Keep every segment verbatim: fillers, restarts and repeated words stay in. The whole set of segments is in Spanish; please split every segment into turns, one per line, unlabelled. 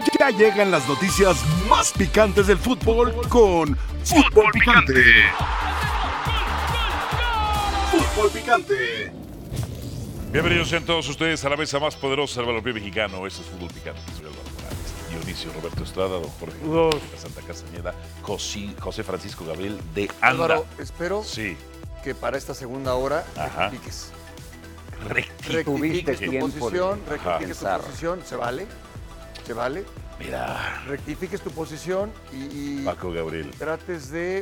Ya llegan las noticias más picantes del fútbol con Fútbol Picante. Fútbol Picante.
Bienvenidos sean todos ustedes a la mesa más poderosa del balompié mexicano. Eso es Fútbol Picante. Soy Álvaro Morales, Dionisio Roberto Estrada, don Jorge de Santa Castañeda, José, José Francisco Gabriel de Anda.
Álvaro, espero
sí.
que para esta segunda hora
Ajá.
rectifiques.
Rectifiques.
Rectifiques tu posición,
de-
rectifiques tu
Ajá.
posición, se vale, se vale.
Mira,
Rectifiques tu posición y, y
Paco Gabriel.
trates de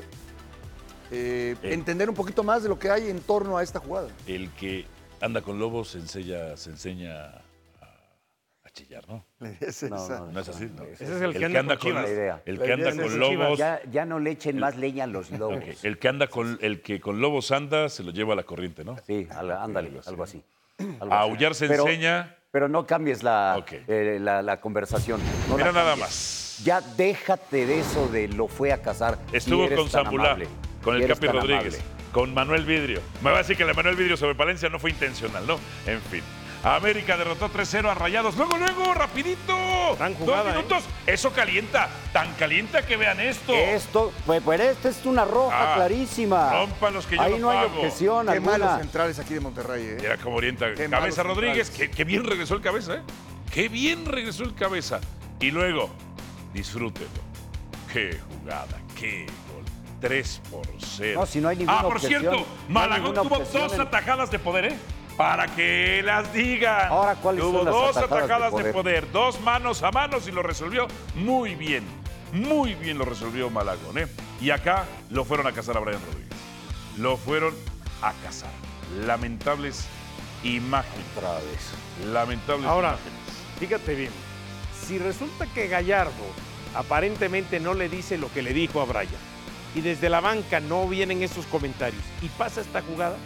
eh,
Eh.
entender un poquito más de lo que hay en torno a esta jugada.
El que anda con lobos se enseña, se enseña a, a chillar, ¿no?
Es esa.
No, no,
¿No es así? No.
Ese es el que anda con Chivas.
La idea.
El
La
que
idea
anda
es
con
esa.
lobos.
Ya, ya no le echen más leña a los lobos.
Ok, el que anda con el que con lobos anda se lo lleva a la corriente, ¿no?
Sí, a la- ándale, algo así. Algo
A
así.
aullar se
Pero-
enseña.
Pero no cambies la,
Ok.
eh, la, la conversación. No
Mira
la
nada
cambies.
más.
Ya déjate de eso de lo fue a cazar. si
Estuvo
eres
con
tan
Zambulá,
amable,
con
si
el
eres
Capi
tan
Rodríguez,
amable.
con Manuel Vidrio. Me va a decir que el Manuel Vidrio sobre Palencia no fue intencional, ¿no? En fin. América derrotó tres cero a Rayados. Luego, luego, rapidito.
Gran jugada,
Dos minutos. Eso calienta. Tan calienta que vean esto.
Esto, pues, pues esta es una roja
Ah,
clarísima.
rompan los que yo
Ahí
no
no hay
pago.
objeción
Qué malos
alguna.
centrales aquí de Monterrey, ¿eh?
Mira cómo orienta.
Qué
Cabeza
malos
Rodríguez.
centrales.
Qué, qué bien regresó el Cabeza, ¿eh? Qué bien regresó el Cabeza. Y luego, disfrútenlo. Qué jugada, qué gol. tres por cero.
No, si no hay ninguna
Ah, por
objeción,
cierto,
no hay
Malagón
ninguna
tuvo
objeción
dos
en-
atajadas de poder, ¿eh? Para que las digan.
Ahora, ¿cuáles
Tuvo
son las
dos
atajadas de
atajadas de
poder?
poder, dos manos a manos y lo resolvió muy bien. Muy bien lo resolvió Malagón, ¿eh? Y acá lo fueron a cazar a Brian Rodríguez. Lo fueron a cazar. Lamentables imágenes.
Otra vez.
Lamentables
Ahora,
imágenes.
fíjate bien, si resulta que Gallardo aparentemente no le dice lo que le dijo a Brian y desde la banca no vienen esos comentarios y pasa esta jugada,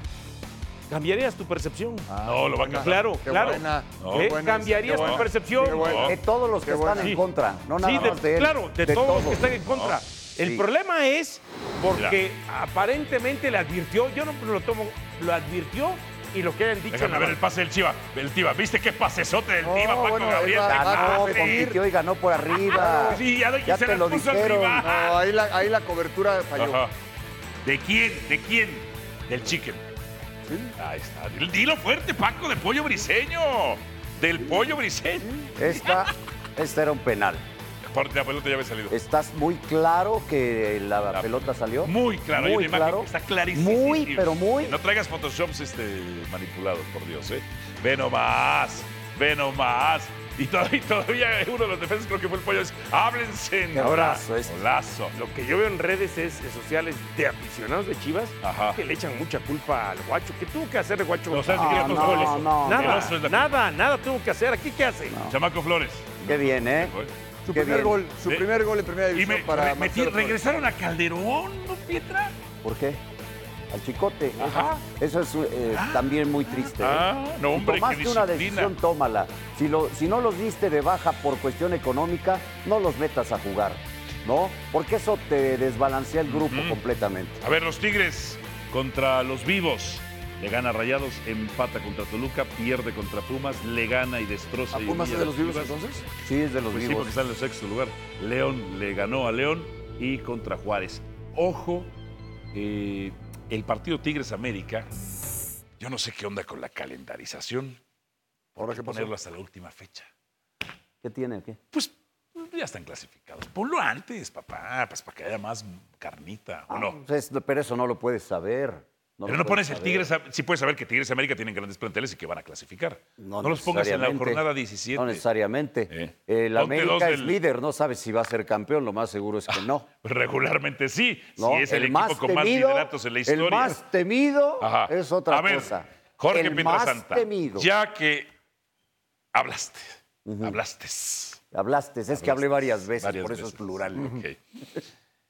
¿cambiarías tu percepción?
No, lo va a cazar.
Claro,
Qué
claro.
buena,
No.
qué
¿Eh?
buena
¿Cambiarías
esa, qué
tu
buena,
percepción?
qué buena.
De todos los que
Qué
están
bueno.
en
Sí.
contra, no nada
Sí, de-
más de él.
claro, de, todos los que están en contra. El
Sí.
problema es porque aparentemente le advirtió, yo no lo tomo, lo advirtió y lo que hayan dicho en
Déjame
la
ver el
banca.
pase del Chiva. El Chiva, ¿viste qué pasesote del
No,
Chiva, Paco
bueno,
Gabriel?
ahí va,
Te
va,
Ganó,
sí.
compitió y ganó por arriba.
Sí, ya,
Ya
se
te
la
lo
puso al
dijeron.
rival.
No, ahí la, ahí la cobertura falló.
Ajá. ¿De quién? ¿De quién? Del Chicken. Ahí está. Dilo- Dilo fuerte, Paco, de Pollo Briseño. Del Pollo Briseño.
Esta, esta era un penal.
Por la pelota ya había salido.
¿Estás muy claro que la,
La-
pelota salió?
Muy claro. Hay
Muy
una imagen
claro.
que está clarísimo.
Muy, pero muy.
No traigas photoshops este, manipulados, por Dios, ¿eh? Ve nomás. Ve nomás. Y todavía, todavía uno de los defensas, creo que fue el Pollo, dice, háblense.
Qué
Ahora,
golazo este.
Golazo.
Lo que yo veo en redes es, eh, sociales de aficionados de Chivas
Ajá.
que le echan mucha culpa al Guacho. ¿Qué tuvo que hacer el Guacho?
No, ¿sabes qué
Ah,
quería dos
no,
goles?
no,
nada,
El oso es la-
nada, nada tuvo que hacer. ¿Aquí qué hace?
Chamaco Flores.
Qué bien, ¿eh?
Su
Qué
primer
bien.
gol, su
Sí.
primer gol en primera
Y
división
me,
para
re- metí-
Marcelo Flores.
regresaron a Calderón, ¿no, Pietra?
¿Por qué? Al chicote.
Ajá.
Eso, eso es eh, también muy triste. ¿eh?
Ah, no,
Si
hombre, qué
tomaste una
disciplina.
decisión, tómala. Si, lo, si no los diste de baja por cuestión económica, no los metas a jugar, ¿no? Porque eso te desbalancea el grupo
Ujú.
completamente.
A ver, los Tigres contra los Vivos. Le gana a Rayados, empata contra Toluca, pierde contra Pumas, le gana y destroza.
¿A
y
Pumas es
humilla
de los
a las
vivos
Chivas.
entonces?
Sí, es de los
Pues sí,
vivos.
porque está en el sexto lugar. León le ganó a León y contra Juárez. Ojo, eh, el partido Tigres-América, yo no sé qué onda con la calendarización.
¿Ahora qué pasó?
Ponerlo hasta la última fecha.
¿Qué tiene? ¿Qué?
Pues ya están clasificados. Ponlo antes, papá, pues para que haya más carnita. ¿O no?
Pues es- pero eso no lo puedes saber.
Pero
lo
no
puedes
pones el
saber.
Tigres, a- sí puedes saber que Tigres y América tienen grandes planteles y que van a clasificar. No, los pongas en la
necesariamente.
jornada diecisiete.
No necesariamente.
Eh.
El
Ponte
América
dos
es
del-
líder, no sabes si va a ser campeón, lo más seguro es que no.
Regularmente sí,
¿no?
si es el, equipo con más lideratos en la historia.
El más temido
Ajá.
es otra
A ver,
cosa.
Jorge
el
Pietrasanta,
más temido.
ya que hablaste, hablaste.
Hablaste, es que hablé varias veces,
Varias
por eso
veces.
es plural.
Ok.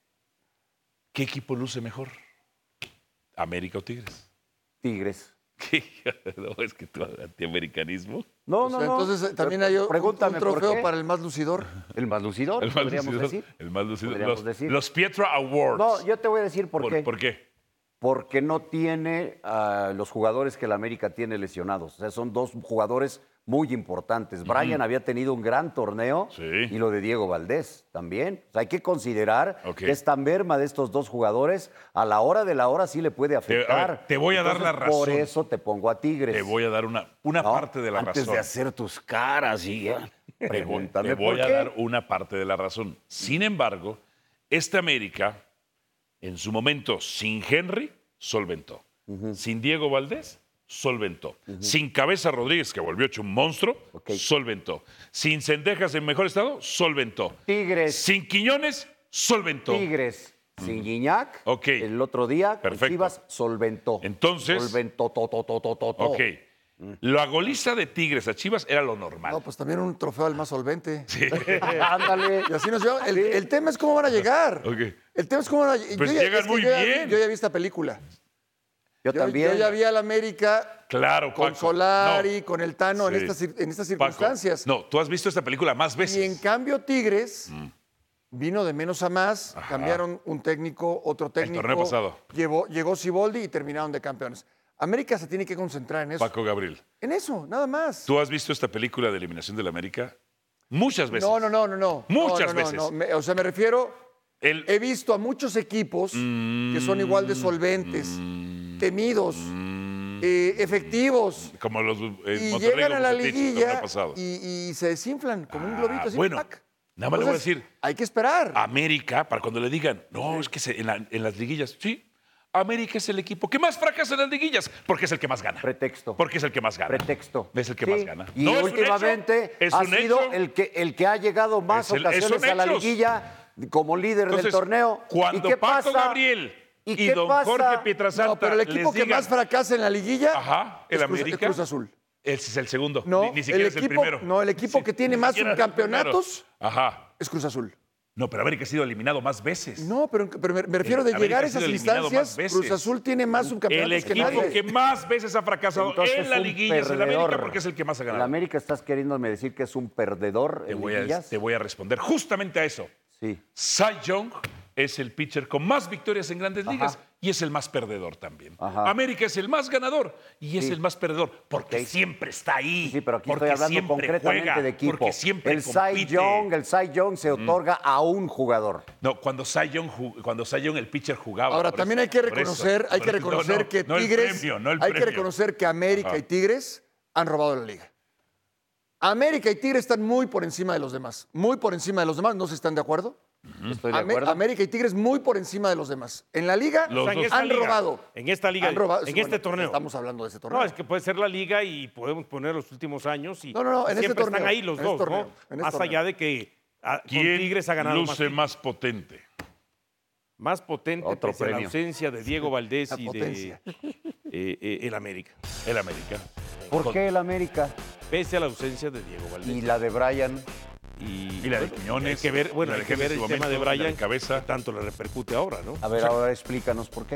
¿Qué equipo luce mejor? ¿América o Tigres?
Tigres.
¿Qué? No, es que tu antiamericanismo.
No,
O sea,
no, no.
entonces eh, también hay un,
Pregúntame
un
por
trofeo
qué.
para el más lucidor.
El más lucidor,
El más
podríamos
lucidor.
decir.
El más lucidor.
Podríamos
Los,
decir.
los Pietra Awards.
No, yo te voy a decir por,
¿Por,
qué.
¿Por qué?
Porque no tiene a los jugadores que la América tiene lesionados. O sea, son dos jugadores muy importantes. Brian había tenido un gran torneo
Sí.
y lo de Diego Valdés también. O sea, hay que considerar
Ok.
que esta merma de estos dos jugadores a la hora de la hora sí le puede afectar.
ver, te voy a dar la
Por
razón.
eso te pongo a Tigres.
Te voy a dar una, una
¿no?
parte de la
Antes
razón.
de hacer tus caras y eh, pregúntame
Te voy
por
a
qué.
dar una parte de la razón. Sin embargo, este América, en su momento, sin Henry, solventó. Sin Diego Valdés, solventó. Sin Cabeza Rodríguez, que volvió hecho un monstruo,
Ok.
solventó. Sin Cendejas en mejor estado, solventó.
Tigres.
Sin Quiñones, solventó.
Tigres sin Guiñac.
Ok.
El otro día con
Perfecto.
Chivas solventó.
Entonces-
Solventó, to, to, to, to, to, to.
Ok. La goliza de Tigres a Chivas era lo normal.
No, pues también un trofeo al más solvente.
Ándale.
Y así nos llevamos. El, el tema es cómo van a llegar.
Ok.
El tema es cómo van a llegar.
Pues llegan muy
yo ya,
bien.
Yo ya vi esta película.
Yo,
Yo,
también.
yo ya vi al América
Claro,
con
Paco.
Solari,
No.
con el Tano
Sí.
en, estas, cir- en estas
Paco,
circunstancias.
no, tú has visto esta película más veces.
Y en cambio Tigres vino de menos a más,
Ajá.
cambiaron un técnico, otro técnico.
torneo pasado.
Llevó, llegó Siboldi y terminaron de campeones. América se tiene que concentrar en eso.
Paco Gabriel,
En eso, nada más.
¿tú has visto esta película de eliminación del América? Muchas veces.
No, no, no, no, no.
Muchas
No, no, no,
veces.
no. Me- o sea, me refiero,
El-
he visto a muchos equipos que son igual de solventes, temidos, eh, efectivos.
como los eh,
Y
Monterrey
llegan a la
Bucetich, el torneo
liguilla
pasado.
y, y se desinflan como un globito
Ah,
así.
bueno,
¡pac!
nada más le voy a
Entonces,
decir.
Hay que esperar.
América, para cuando le digan, no, es que se- en, la- en las liguillas, sí, América es el equipo que más fracasa en las liguillas, porque es el que más gana.
Pretexto.
Porque es el que más gana.
Pretexto.
Es el que
Sí,
más gana.
Y
No, es un
últimamente
hecho, es
ha
un
sido
hecho.
el que, el que ha llegado más
Es el-
ocasiones
son
a la
hechos.
liguilla como líder
Entonces,
del torneo.
Cuando
¿Y qué
Paco
pasa?
Gabriel
¿Y
y,
qué
don
pasa?
Jorge Pietrasanta
No, pero el equipo
les
que
digan,
más fracasa en la liguilla
Ajá, el
es, Cruz,
América.
es Cruz Azul.
Ese es el segundo.
No,
ni, ni siquiera
el
es el
equipo-
primero.
no, el equipo que tiene
ni
más
siquiera es el
subcampeonatos.
primero. Ajá.
Es Cruz Azul.
No, pero América ha sido eliminado más veces.
No, pero, pero me, me refiero de
América
llegar a
ha sido
esas
eliminado
instancias.
más veces.
Cruz Azul tiene más
El
subcampeonatos que
equipo
nadie.
que más veces ha fracasado
Entonces
en la
un
liguilla es el América
perdedor.
porque es el que más ha
¿El
ganado.
América estás queriéndome decir que es un perdedor
Te
en
voy, a,
liguillas?
te voy a responder justamente a eso.
Sí.
Cy Young es el pitcher con más victorias en grandes ligas y es el más perdedor también.
Ajá.
América es el más ganador y es
Sí.
el más perdedor porque
Ok.
siempre está ahí.
Sí, sí, pero aquí
porque
estoy hablando
siempre
concretamente
juega,
de equipo.
Porque siempre
el Cy
compite.
Young, el Cy Young se otorga a un jugador.
No, cuando Cy Young, ju- cuando Cy Young, el pitcher jugaba.
Ahora,
por
también
eso,
hay que
por eso,
reconocer, hay
por
que
eso.
reconocer
No, no,
que
no el
Tigres,
premio, no el
hay que
premio.
reconocer que América
Ajá.
y Tigres han robado la liga. América y Tigres están muy por encima de los demás, muy por encima de los demás. ¿No se están de acuerdo?
Estoy de
Ame-
acuerdo.
América y Tigres muy por encima de los demás. En la liga
Los
O sea, en
dos.
esta
han
liga,
robado.
En esta liga,
Han robado.
en
Sí,
este
bueno,
torneo.
Estamos hablando de ese torneo.
No, es que puede ser la liga y podemos poner los últimos años y
No, no, no, en este
siempre
torneo,
están ahí los
en
dos,
este torneo,
¿no?
en este
Más
torneo.
allá de que ah, con
¿Quién
Tigres ha ganado más,
luce más potente?
más potente
Otro
pese a la
premio.
ausencia de Diego Valdés
La
y
potencia.
de eh, eh, el América.
El América.
¿Por qué el América?
Pese a la ausencia de Diego Valdés.
Y la de Brian.
Y,
Y la de
bueno,
Quiñones,
Hay que ver, bueno,
la
hay
de
que
Henry
ver
en
el
su
tema de
momento, la de
Brian,
Cabeza.
que tanto le repercute ahora, ¿no?
A ver, ahora explícanos por qué.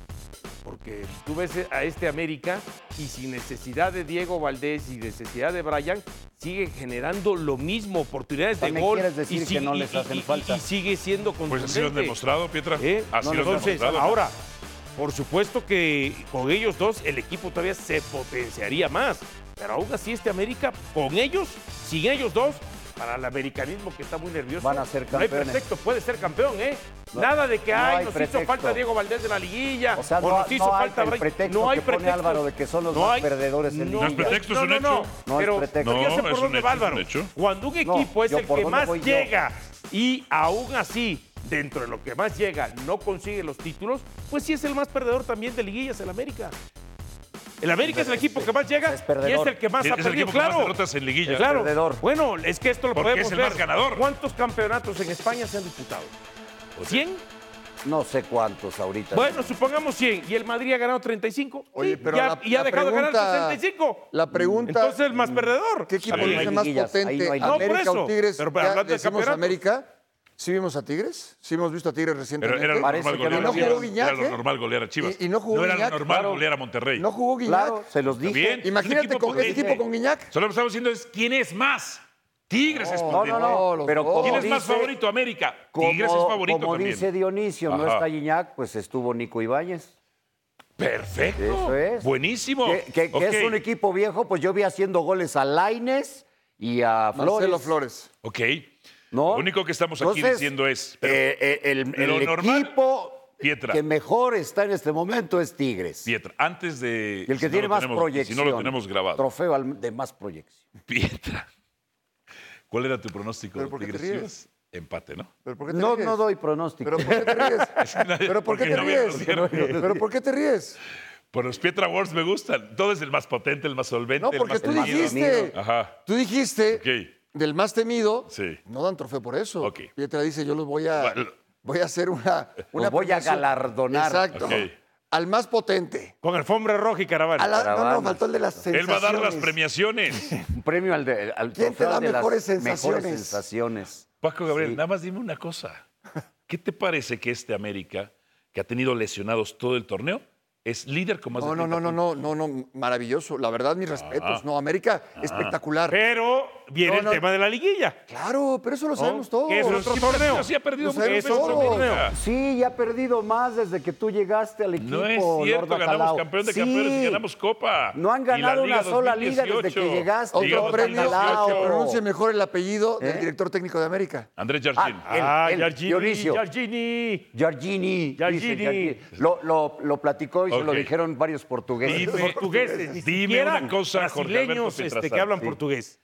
Porque tú ves a este América y sin necesidad de Diego Valdés y necesidad de Brian, sigue generando lo mismo, oportunidades de
¿Me
gol.
quieres decir
y
que
sigue-
no les
y-
hacen
y-
falta?
Y sigue siendo
Pues
contundente.
así lo han demostrado, Pietra.
¿Eh?
Así
No,
lo han
Entonces,
demostrado.
ahora, por supuesto que con ellos dos el equipo todavía se potenciaría más. Pero aún así este América, con ellos, sin ellos dos, para el americanismo que está muy nervioso,
Van a ser
no hay
campeones.
pretexto, puede ser campeón, ¿eh?
No,
Nada de que,
no
ay,
hay
nos
pretexto.
hizo falta Diego Valdés de la liguilla,
O sea, no,
nos hizo
no hay
falta
el
Brian.
pretexto
No hay
que pone
pretexto.
Álvaro de que son los
No
más
hay-
perdedores en
No es
liguilla.
pretexto, es
no,
un
no, no,
hecho.
No es
pero,
pretexto.
pero ya
No,
sé
es
por
un
dónde
hecho,
va
es un
Álvaro.
hecho.
Cuando un
No,
equipo es
yo
el
por
que
dónde
más
voy yo.
llega y aún así, dentro de lo que más llega, no consigue los títulos, pues sí es el más perdedor también de liguillas, el América. El América es el equipo que más llega
Es perdedor.
y es el que más
Es
ha
el
perdido,
equipo con más
claro.
derrotas en liguilla.
Claro.
Perdedor.
Bueno, es que esto lo
Porque
podemos
es el
ver.
más ganador.
¿Cuántos campeonatos en España se han disputado? ¿cien?
No sé cuántos ahorita.
Bueno, supongamos cien. ¿Y el Madrid ha ganado treinta y cinco?
Oye,
Sí,
pero
ya-
la-
y ha
la
dejado de ganar
pregunta-
sesenta y cinco.
La pregunta.
Entonces el más perdedor.
¿Qué equipo
Sí.
luce
No hay
más
liguillas, ahí
potente?
no hay
No, por
¿América
eso.
o Tigres?
Pero,
Ya
hablando de
decimos
campeonatos.
América. ¿Sí vimos a Tigres? ¿Sí hemos visto a Tigres
Pero
recientemente?
era lo
Parece
normal
que no
golear a
lo
Chivas.
jugó Guiñac,
Era lo
¿eh?
normal golear a Chivas.
Y- y no jugó
era
Guiñac,
lo normal
claro.
golear a Monterrey.
No jugó Guiñac.
Claro, se los
Está
dije.
bien. Es un
Imagínate
equipo
con ese
potente.
equipo con Guiñac.
Solo lo que estamos diciendo es quién es más. Tigres es
No,
potente.
no,
No,
no.
los
Pero
dos.
como
¿Quién es más
dice-
favorito? América.
como-
Tigres es favorito
Como
también.
dice Dionisio, no
Ajá.
está Guiñac, pues estuvo Nico Ibáñez.
Perfecto.
Eso es.
Buenísimo.
Que, que- que
Ok.
es un equipo viejo, pues yo vi haciendo goles a Lainez y a Flores.
Marcelo Flores.
Ok.
¿No?
Lo único que estamos aquí
Entonces,
diciendo es. pero-
eh, eh, el
lo
el
normal-
equipo
Pietra.
que mejor está en este momento es Tigres.
Pietra, antes de.
Y el que
si no
tiene
lo
más
tenemos-
proyección.
Si no lo tenemos grabado.
Trofeo al- de más proyección.
Pietra. ¿Cuál era tu pronóstico
¿Pero
de
por qué te
Tigres
ríes?
Chivas? Empate, ¿no?
¿Pero por qué te
No,
ríes?
no doy pronóstico.
¿Pero por qué te ríes? ¿Pero por qué
Porque
te
no me lo
ríes?
dieron.
¿Pero por qué te ríes?
Por los Pietra Awards me gustan. Todo es el más potente, el más solvente,
No,
el
porque
más
tú
temido.
dijiste,
Ajá.
tú dijiste
Ok.
del más temido,
Sí.
no dan trofeo por eso.
Ok.
Pietra dice, yo los voy a,
Bueno.
voy a hacer una, una
Los voy a
premiación.
galardonar.
Exacto.
Ok.
Al más potente.
Con alfombra roja y caravana.
A la- no, no,
Caravana.
faltó el de las
Él va a dar las
sensaciones.
premiaciones.
Un premio al, de, al
¿Quién te
trofeo
da
de las
mejores sensaciones?
mejores sensaciones.
Paco Gabriel,
Sí.
nada más dime una cosa. ¿Qué te parece que este América, que ha tenido lesionados todo el torneo, es líder con más de
No, no,
treinta
no, no,
puntos?
no, no, no, maravilloso. La verdad, mis respetos. No, América, espectacular.
Pero viene
No,
el
no.
tema de la liguilla.
Claro, pero eso lo sabemos todos.
¿Qué es otro
Sí,
torneo?
pero sí ha perdido
Lo
muchas
sabemos
veces
todos.
América.
Sí, ya ha perdido más desde que tú llegaste al equipo.
No es cierto,
Lord
ganamos
Bacalao.
campeón de
Sí.
campeones y ganamos Copa.
No han
Y la
ganado
Liga
una sola liga desde
dos mil
que
dieciocho.
llegaste.
Liga
Otro
Lord
premio
Bacalao.
que pronuncie mejor el apellido del
¿Eh?
director técnico de América.
Andrés Jardín.
Ah, El-
ah,
el
Giorgini,
Dionisio.
Giorgini.
Giorgini.
Giorgini.
dice Giorgini. Lo, lo, lo platicó y se lo
Ok.
dijeron varios portugueses.
Dime-
Portugueses, ni
Dime
siquiera
una cosa, Jorge Alberto
brasileños este,
Pietrasanta.
que hablan
Sí.
portugués.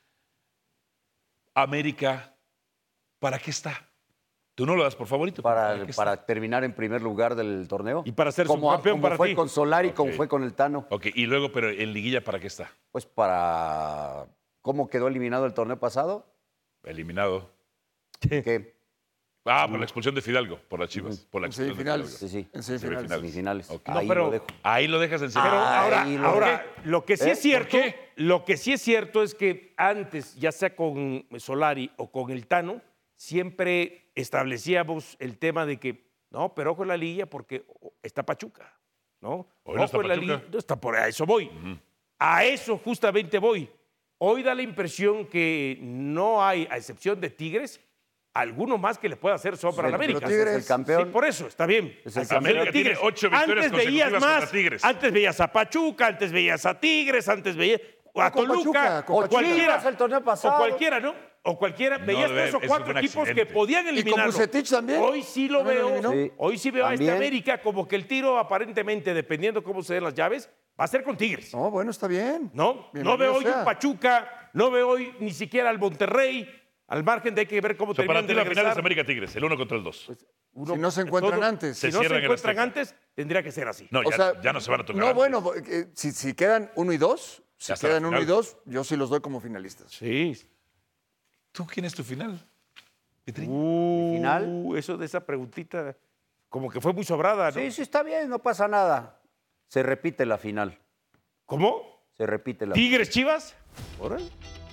América, ¿para qué está? Tú no lo das por favorito. pero
Para,
qué está?
para terminar en primer lugar del torneo.
Y para ser
como,
subcampeón
como
para
fue
ti.
con Solari, como
Ok.
fue con el Tano.
Ok, y luego, pero en liguilla, ¿para qué está?
Pues para... ¿Cómo quedó eliminado el torneo pasado?
Eliminado.
Que
Ah, por la expulsión de Fidalgo, por las Chivas. Por la
En
expulsión de
semifinales.
Fidalgo.
Sí, sí.
En semifinales.
semifinales.
Ok.
No,
Ahí
pero-
lo dejo.
Ahí lo dejas en
Pero
serio.
ahora,
Ahí lo-
ahora, lo que sí
¿Eh?
es cierto,
¿Por qué?
lo que sí es cierto es que antes, ya sea con Solari o con el Tano, siempre establecíamos el tema de que, no, pero ojo en la liga porque está Pachuca, ¿no?
Hoy no está
ojo en la
Pachuca.
liga, no está por a eso voy. A eso justamente voy. Hoy da la impresión que no hay, a excepción de Tigres, alguno más que le pueda hacer sombra a la
pero
América.
Tigres-
Es el campeón.
Sí, por eso, está bien.
Es el
A excepción
América
de
tiene
Tigres.
ocho victorias
Antes veías
consecutivas
más,
contra Tigres.
antes veías a Pachuca, antes veías a Tigres, antes veías a
con
Toluca,
Pachuca, con
o
Pachuca.
cualquiera.
Chivas el torneo pasado.
O cualquiera, ¿no? O cualquiera. Veías
debe-
tres o
eso
cuatro
fue un
equipos que
accidente.
podían
con
eliminarlo.
Vucetich también.
Hoy sí lo
También lo
veo.
eliminó.
Sí.
Hoy sí veo a este
También.
América como que el tiro aparentemente, dependiendo cómo se den las llaves, va a ser con Tigres.
No, bueno, está bien.
¿No? No
Bienvenido
veo hoy
sea.
un Pachuca, no veo hoy ni siquiera al Monterrey, al margen de hay que ver cómo
O sea,
terminan
para ti
de
la final
regresar.
es América Tigres, el uno contra el dos.
Uno-
Si no se encuentran
todo-
antes.
Se
Si no se
cierran en
encuentran
Azteca.
antes, tendría que ser así.
No,
O
ya,
sea,
ya no se van a tocar.
No,
antes.
bueno, eh, si, si quedan uno y dos, si
Ya está la
quedan uno y
final.
dos, yo sí los doy como finalistas.
Sí.
¿Tú quién es tu final? Petrín?
Uh,
final?
Eso de esa preguntita, como que fue muy sobrada, ¿no?
Sí, sí, está bien, no pasa nada. Se repite la final.
¿Cómo?
Se repite la final.
¿Tigres Chivas? Órale.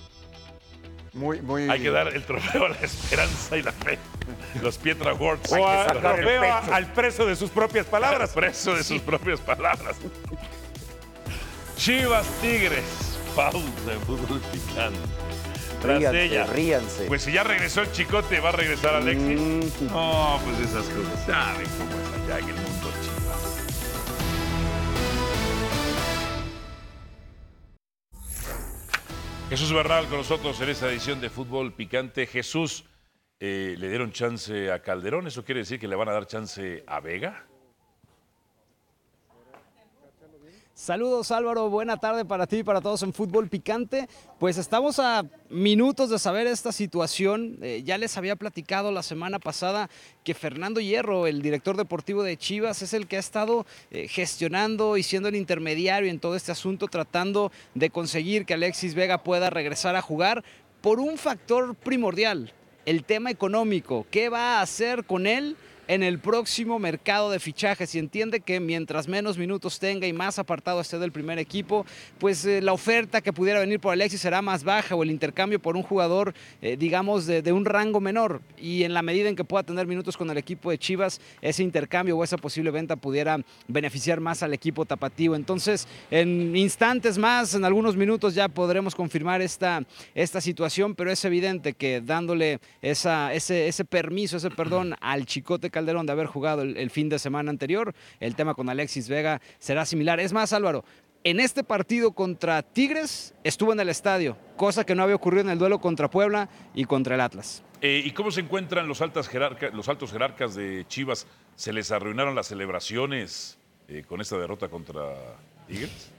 Muy, muy.
Hay que dar el trofeo a la esperanza y la fe. Los Pietra Awards.
O
Hay que
a-
sacar el
trofeo a-
pecho.
al preso de sus propias palabras.
Preso de sus propias palabras. Chivas Tigres. Pausa de fútbol picante. Tras
Ríanse,
ella.
ríanse.
Pues si ya regresó el Chicote, ¿va a regresar Alexis?
Mm.
No, pues esas cosas. Saben cómo es allá en el mundo Chivas. Jesús Bernal con nosotros en esta edición de Fútbol Picante. Jesús, eh, ¿le dieron chance a Calderón? ¿Eso quiere decir que le van a dar chance a Vega?
Saludos Álvaro, buena tarde para ti y para todos en Fútbol Picante. Pues estamos a minutos de saber esta situación. Eh, ya les había platicado la semana pasada que Fernando Hierro, el director deportivo de Chivas, es el que ha estado eh, gestionando y siendo el intermediario en todo este asunto, tratando de conseguir que Alexis Vega pueda regresar a jugar por un factor primordial, el tema económico. ¿Qué va a hacer con él en el próximo mercado de fichajes? Y entiende que mientras menos minutos tenga y más apartado esté del primer equipo, pues eh, la oferta que pudiera venir por Alexis será más baja, o el intercambio por un jugador, eh, digamos, de, de un rango menor. Y en la medida en que pueda tener minutos con el equipo de Chivas, ese intercambio o esa posible venta pudiera beneficiar más al equipo tapatío. Entonces, en instantes más, en algunos minutos ya podremos confirmar esta, esta situación, pero es evidente que dándole esa, ese, ese permiso, ese perdón al Chicote Calderón de haber jugado el, el fin de semana anterior. El tema con Alexis Vega será similar. Es más, Álvaro, en este partido contra Tigres estuvo en el estadio, cosa que no había ocurrido en el duelo contra Puebla y contra el Atlas.
Eh, ¿Y cómo se encuentran los, altas jerarca, los altos jerarcas de Chivas? ¿Se les arruinaron las celebraciones eh, con esta derrota contra Tigres?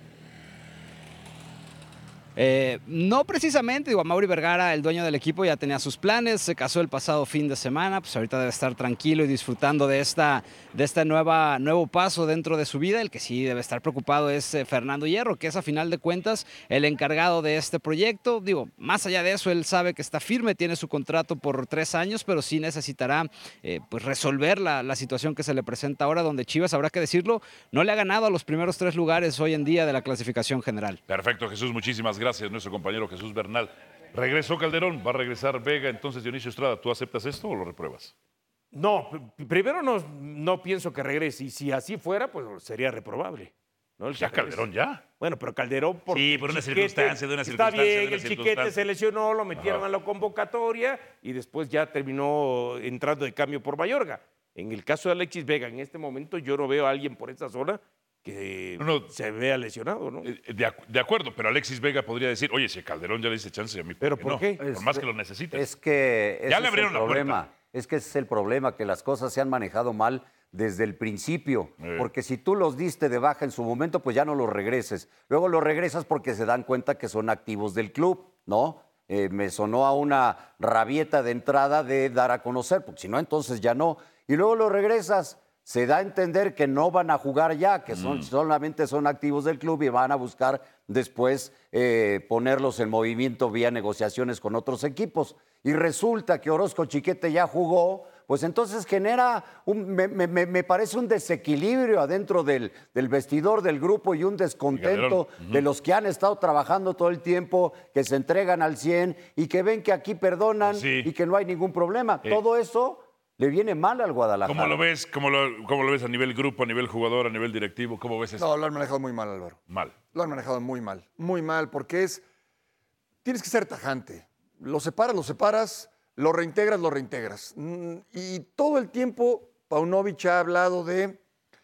Eh, no precisamente, digo, Amaury Vergara, el dueño del equipo, ya tenía sus planes, se casó el pasado fin de semana, pues ahorita debe estar tranquilo y disfrutando de esta, de este nueva, nuevo paso dentro de su vida. El que sí debe estar preocupado es eh, Fernando Hierro, que es a final de cuentas el encargado de este proyecto. Digo, más allá de eso, él sabe que está firme, tiene su contrato por tres años, pero sí necesitará eh, pues resolver la, la situación que se le presenta ahora, donde Chivas, habrá que decirlo, no le ha ganado a los primeros tres lugares hoy en día de la clasificación general.
Perfecto, Jesús, muchísimas gracias. Gracias, nuestro compañero Jesús Bernal. Regresó Calderón, va a regresar Vega. Entonces, Dionisio Estrada, ¿tú aceptas esto o lo repruebas?
No, primero no, no pienso que regrese. Y si así fuera, pues sería reprobable. ¿No?
Ya Calderón, ya.
Bueno, pero Calderón por
sí, por una
Chiquete,
circunstancia, de una
está
circunstancia.
bien,
de una
el
circunstancia.
Chiquete se lesionó, lo metieron
Ajá.
a la convocatoria y después ya terminó entrando de cambio por Mayorga. En el caso de Alexis Vega, en este momento yo no veo a alguien por esa zona que
no, no,
se vea lesionado, ¿no?
De, de acuerdo, pero Alexis Vega podría decir, oye, si Calderón ya le dice chance, a mí
¿Pero
por
por
no?
qué?
Por más que lo necesites.
Es que ese
ya le
es
abrieron
el
la
problema.
puerta.
Es que ese es el problema, que las cosas se han manejado mal desde el principio.
Eh.
Porque si tú los diste de baja en su momento, pues ya no los regreses. Luego los regresas porque se dan cuenta que son activos del club, ¿no? Eh, me sonó a una rabieta de entrada de dar a conocer, porque si no, entonces ya no. Y luego los regresas. Se da a entender que no van a jugar ya, que son, mm. solamente son activos del club y van a buscar después eh, ponerlos en movimiento vía negociaciones con otros equipos. Y resulta que Orozco Chiquete ya jugó, pues entonces genera, un, me, me, me parece un desequilibrio adentro del, del vestidor del grupo y un descontento uh-huh. de los que han estado trabajando todo el tiempo, que se entregan al cien y que ven que aquí perdonan sí. y que no hay ningún problema. Eh. Todo eso le viene mal al Guadalajara.
¿Cómo lo ves? ¿Cómo lo, cómo lo ves a nivel grupo, a nivel jugador, a nivel directivo? ¿Cómo ves eso?
No, lo han manejado muy mal, Álvaro.
Mal.
Lo han manejado muy mal. Muy mal, porque es... Tienes que ser tajante. Lo separas, lo separas, lo reintegras, lo reintegras. Y todo el tiempo Paunovic ha hablado de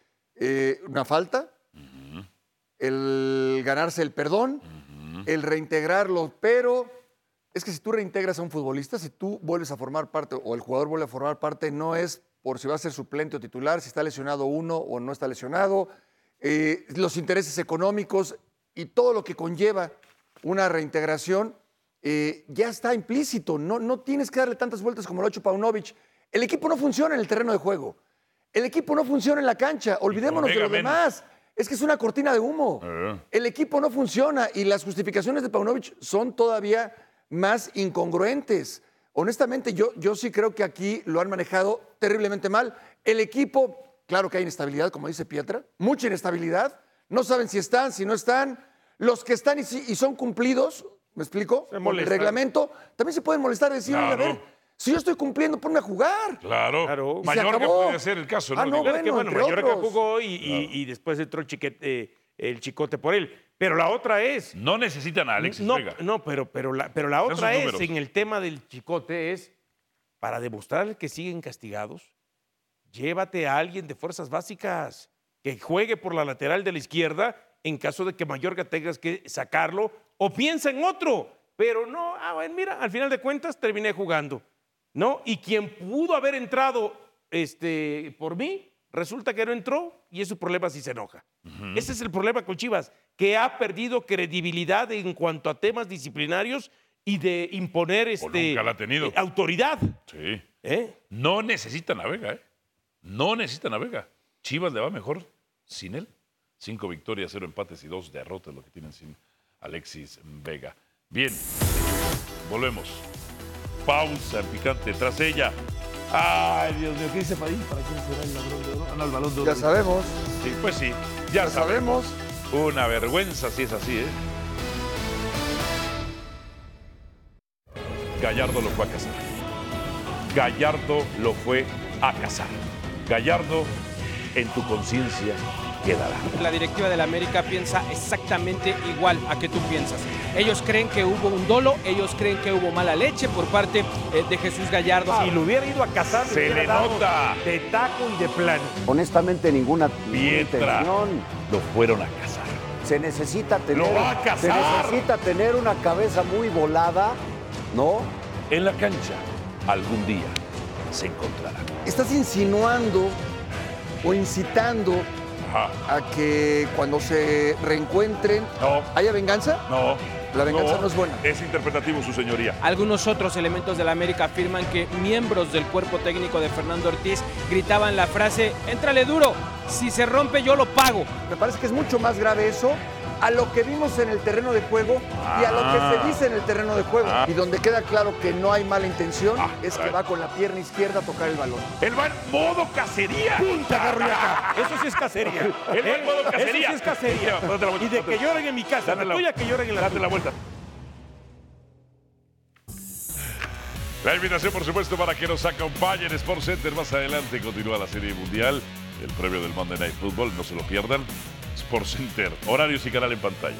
eh, una falta, uh-huh. el ganarse el perdón, uh-huh. el reintegrarlo, pero... Es que si tú reintegras a un futbolista, si tú vuelves a formar parte o el jugador vuelve a formar parte, no es por si va a ser suplente o titular, si está lesionado uno o no está lesionado, eh, los intereses económicos y todo lo que conlleva una reintegración eh, ya está implícito. No, no tienes que darle tantas vueltas como lo ha hecho Paunovic. El equipo no funciona en el terreno de juego. El equipo no funciona en la cancha. Olvidémonos de lo demás. Es que es una cortina de humo. Uh-huh. El equipo no funciona y las justificaciones de Paunovic son todavía más incongruentes. Honestamente, yo, yo sí creo que aquí lo han manejado terriblemente mal. El equipo, claro que hay inestabilidad, como dice Pietra, mucha inestabilidad. No saben si están, si no están. Los que están y, y son cumplidos, ¿me explico? Con el reglamento, también se pueden molestar y decir, claro. Oye, a ver, si yo estoy cumpliendo, ponme a jugar.
Claro. claro. Mayorga puede ser el caso, ¿no?
Ah, no,
claro
bueno,
que, bueno, Mayorga
otros.
jugó y, y, claro. y después entró el, chiquete, eh, el Chicote por él. Pero la otra es...
No necesitan a Alexis
no,
Vega.
No, pero, pero, la, pero la otra es, en el tema del Chicote, es para demostrar que siguen castigados, llévate a alguien de fuerzas básicas que juegue por la lateral de la izquierda en caso de que Mayorga tengas que sacarlo o piensa en otro. Pero no, ah, bueno, mira, al final de cuentas terminé jugando, ¿no? Y quien pudo haber entrado este, por mí, resulta que no entró y es su problema si se enoja. Uh-huh. Ese es el problema con Chivas, que ha perdido credibilidad en cuanto a temas disciplinarios y de imponer este,
nunca la ha tenido.
Eh, autoridad.
Sí.
¿Eh?
No necesitan a Vega, ¿eh? No necesitan a Vega. Chivas le va mejor sin él. Cinco victorias, cero empates y dos derrotas lo que tienen sin Alexis Vega. Bien, volvemos. Pausa en Picante tras ella. Ay, Dios mío, ¿qué dice Padín? ¿Para quién será el ladrón de oro? Ah, no, el balón de oro.
Ya sabemos.
Sí, pues sí, ya,
ya
sabemos.
sabemos.
Una vergüenza si es así, ¿eh? Gallardo lo fue a cazar. Gallardo lo fue a cazar. Gallardo, en tu conciencia, quedará.
La directiva de la América piensa exactamente igual a que tú piensas. Ellos creen que hubo un dolo, ellos creen que hubo mala leche por parte eh, de Jesús Gallardo.
Si lo hubiera ido a cazar,
Se
hubiera
le
dado
nota.
de taco y de plano.
Honestamente, ninguna, ninguna
Pietra.
intención.
Lo fueron a cazar.
Se necesita tener,
¡Lo va a
se
cazar!
necesita tener una cabeza muy volada, ¿no?
En la cancha, algún día se encontrarán.
Estás insinuando o incitando
Ajá.
a que cuando se reencuentren
No,
haya venganza.
no.
La venganza no es buena.
Es interpretativo, su señoría.
Algunos otros elementos de la América afirman que miembros del cuerpo técnico de Fernando Ortiz gritaban la frase, éntrale duro, si se rompe yo lo pago.
Me parece que es mucho más grave eso a lo que vimos en el terreno de juego y a lo que
Ah.
se dice en el terreno de juego.
Ah.
Y donde queda claro que no hay mala intención
Ah,
es que
caray.
va con la pierna izquierda a tocar el balón.
Él va en modo cacería.
Punta garruñaca. Eso sí es cacería.
Él va en modo cacería.
Eso sí es cacería.
Date la vuelta.
Y de que lloren en mi casa,
Date
de
la-
tuya que lloren en la
Date
tuya.
la vuelta. La invitación, por supuesto, para que nos acompañen. Sports Center más adelante continúa la Serie Mundial. El previo del Monday Night Football, no se lo pierdan. Sports Center, horarios y canal en pantalla.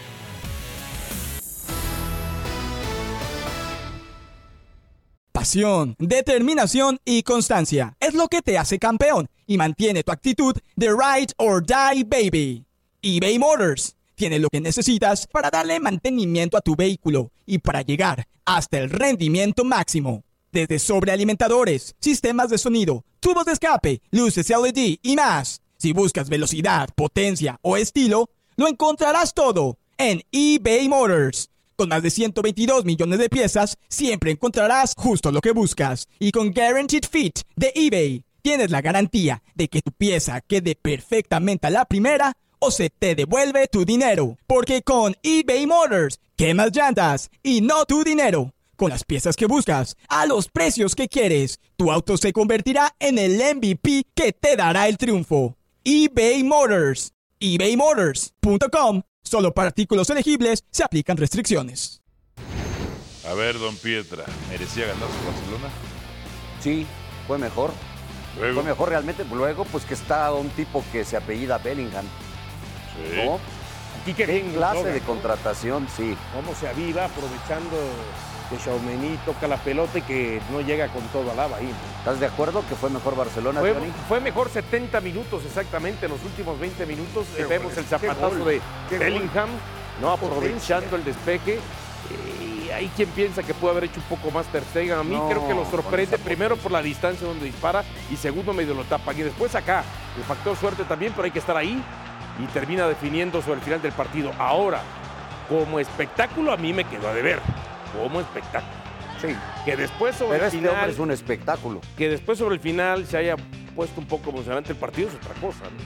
Pasión, determinación y constancia es lo que te hace campeón y mantiene tu actitud de ride or die, baby. eBay Motors tiene lo que necesitas para darle mantenimiento a tu vehículo y para llegar hasta el rendimiento máximo. Desde sobrealimentadores, sistemas de sonido, tubos de escape, luces L E D y más. Si buscas velocidad, potencia o estilo, lo encontrarás todo en eBay Motors. Con más de ciento veintidós millones de piezas, siempre encontrarás justo lo que buscas. Y con Guaranteed Fit de eBay, tienes la garantía de que tu pieza quede perfectamente a la primera o se te devuelve tu dinero. Porque con eBay Motors, quemas llantas y no tu dinero. Con las piezas que buscas, a los precios que quieres, tu auto se convertirá en el M V P que te dará el triunfo. eBay Motors. ebay motors punto com. Solo para artículos elegibles se aplican restricciones.
A ver, don Pietra, ¿merecía ganar su Barcelona?
Sí, fue mejor.
Luego.
Fue mejor realmente. Luego, pues que está un tipo que se apellida Bellingham,
Sí.
¿no?
Aquí que
¿Qué
bien
clase
logra,
de
¿no?
contratación? Sí.
Cómo se aviva aprovechando que Tchouaméni toca la pelota y que no llega con todo Alaba ahí. ¿no?
¿Estás de acuerdo que fue mejor Barcelona,
Fue,
Johnny?
fue mejor setenta minutos exactamente, en los últimos veinte minutos
Qué
vemos
gol,
el
qué
zapatazo
gol,
de
qué
Bellingham, no
Potencia.
aprovechando el despeje. Y hay quien piensa que pudo haber hecho un poco más Ter Stegen. A mí
No,
creo que lo
con
sorprende
esa
primero por la distancia donde dispara y segundo medio lo tapan. Y después acá, el factor suerte también, pero hay que estar ahí y termina definiendo sobre el final del partido. Ahora, como espectáculo a mí me quedó a deber, como espectáculo.
Sí.
Que después sobre
Pero
el
este
final,
hombre es un espectáculo.
que después sobre el final se haya puesto un poco emocionante el partido es otra cosa, ¿no?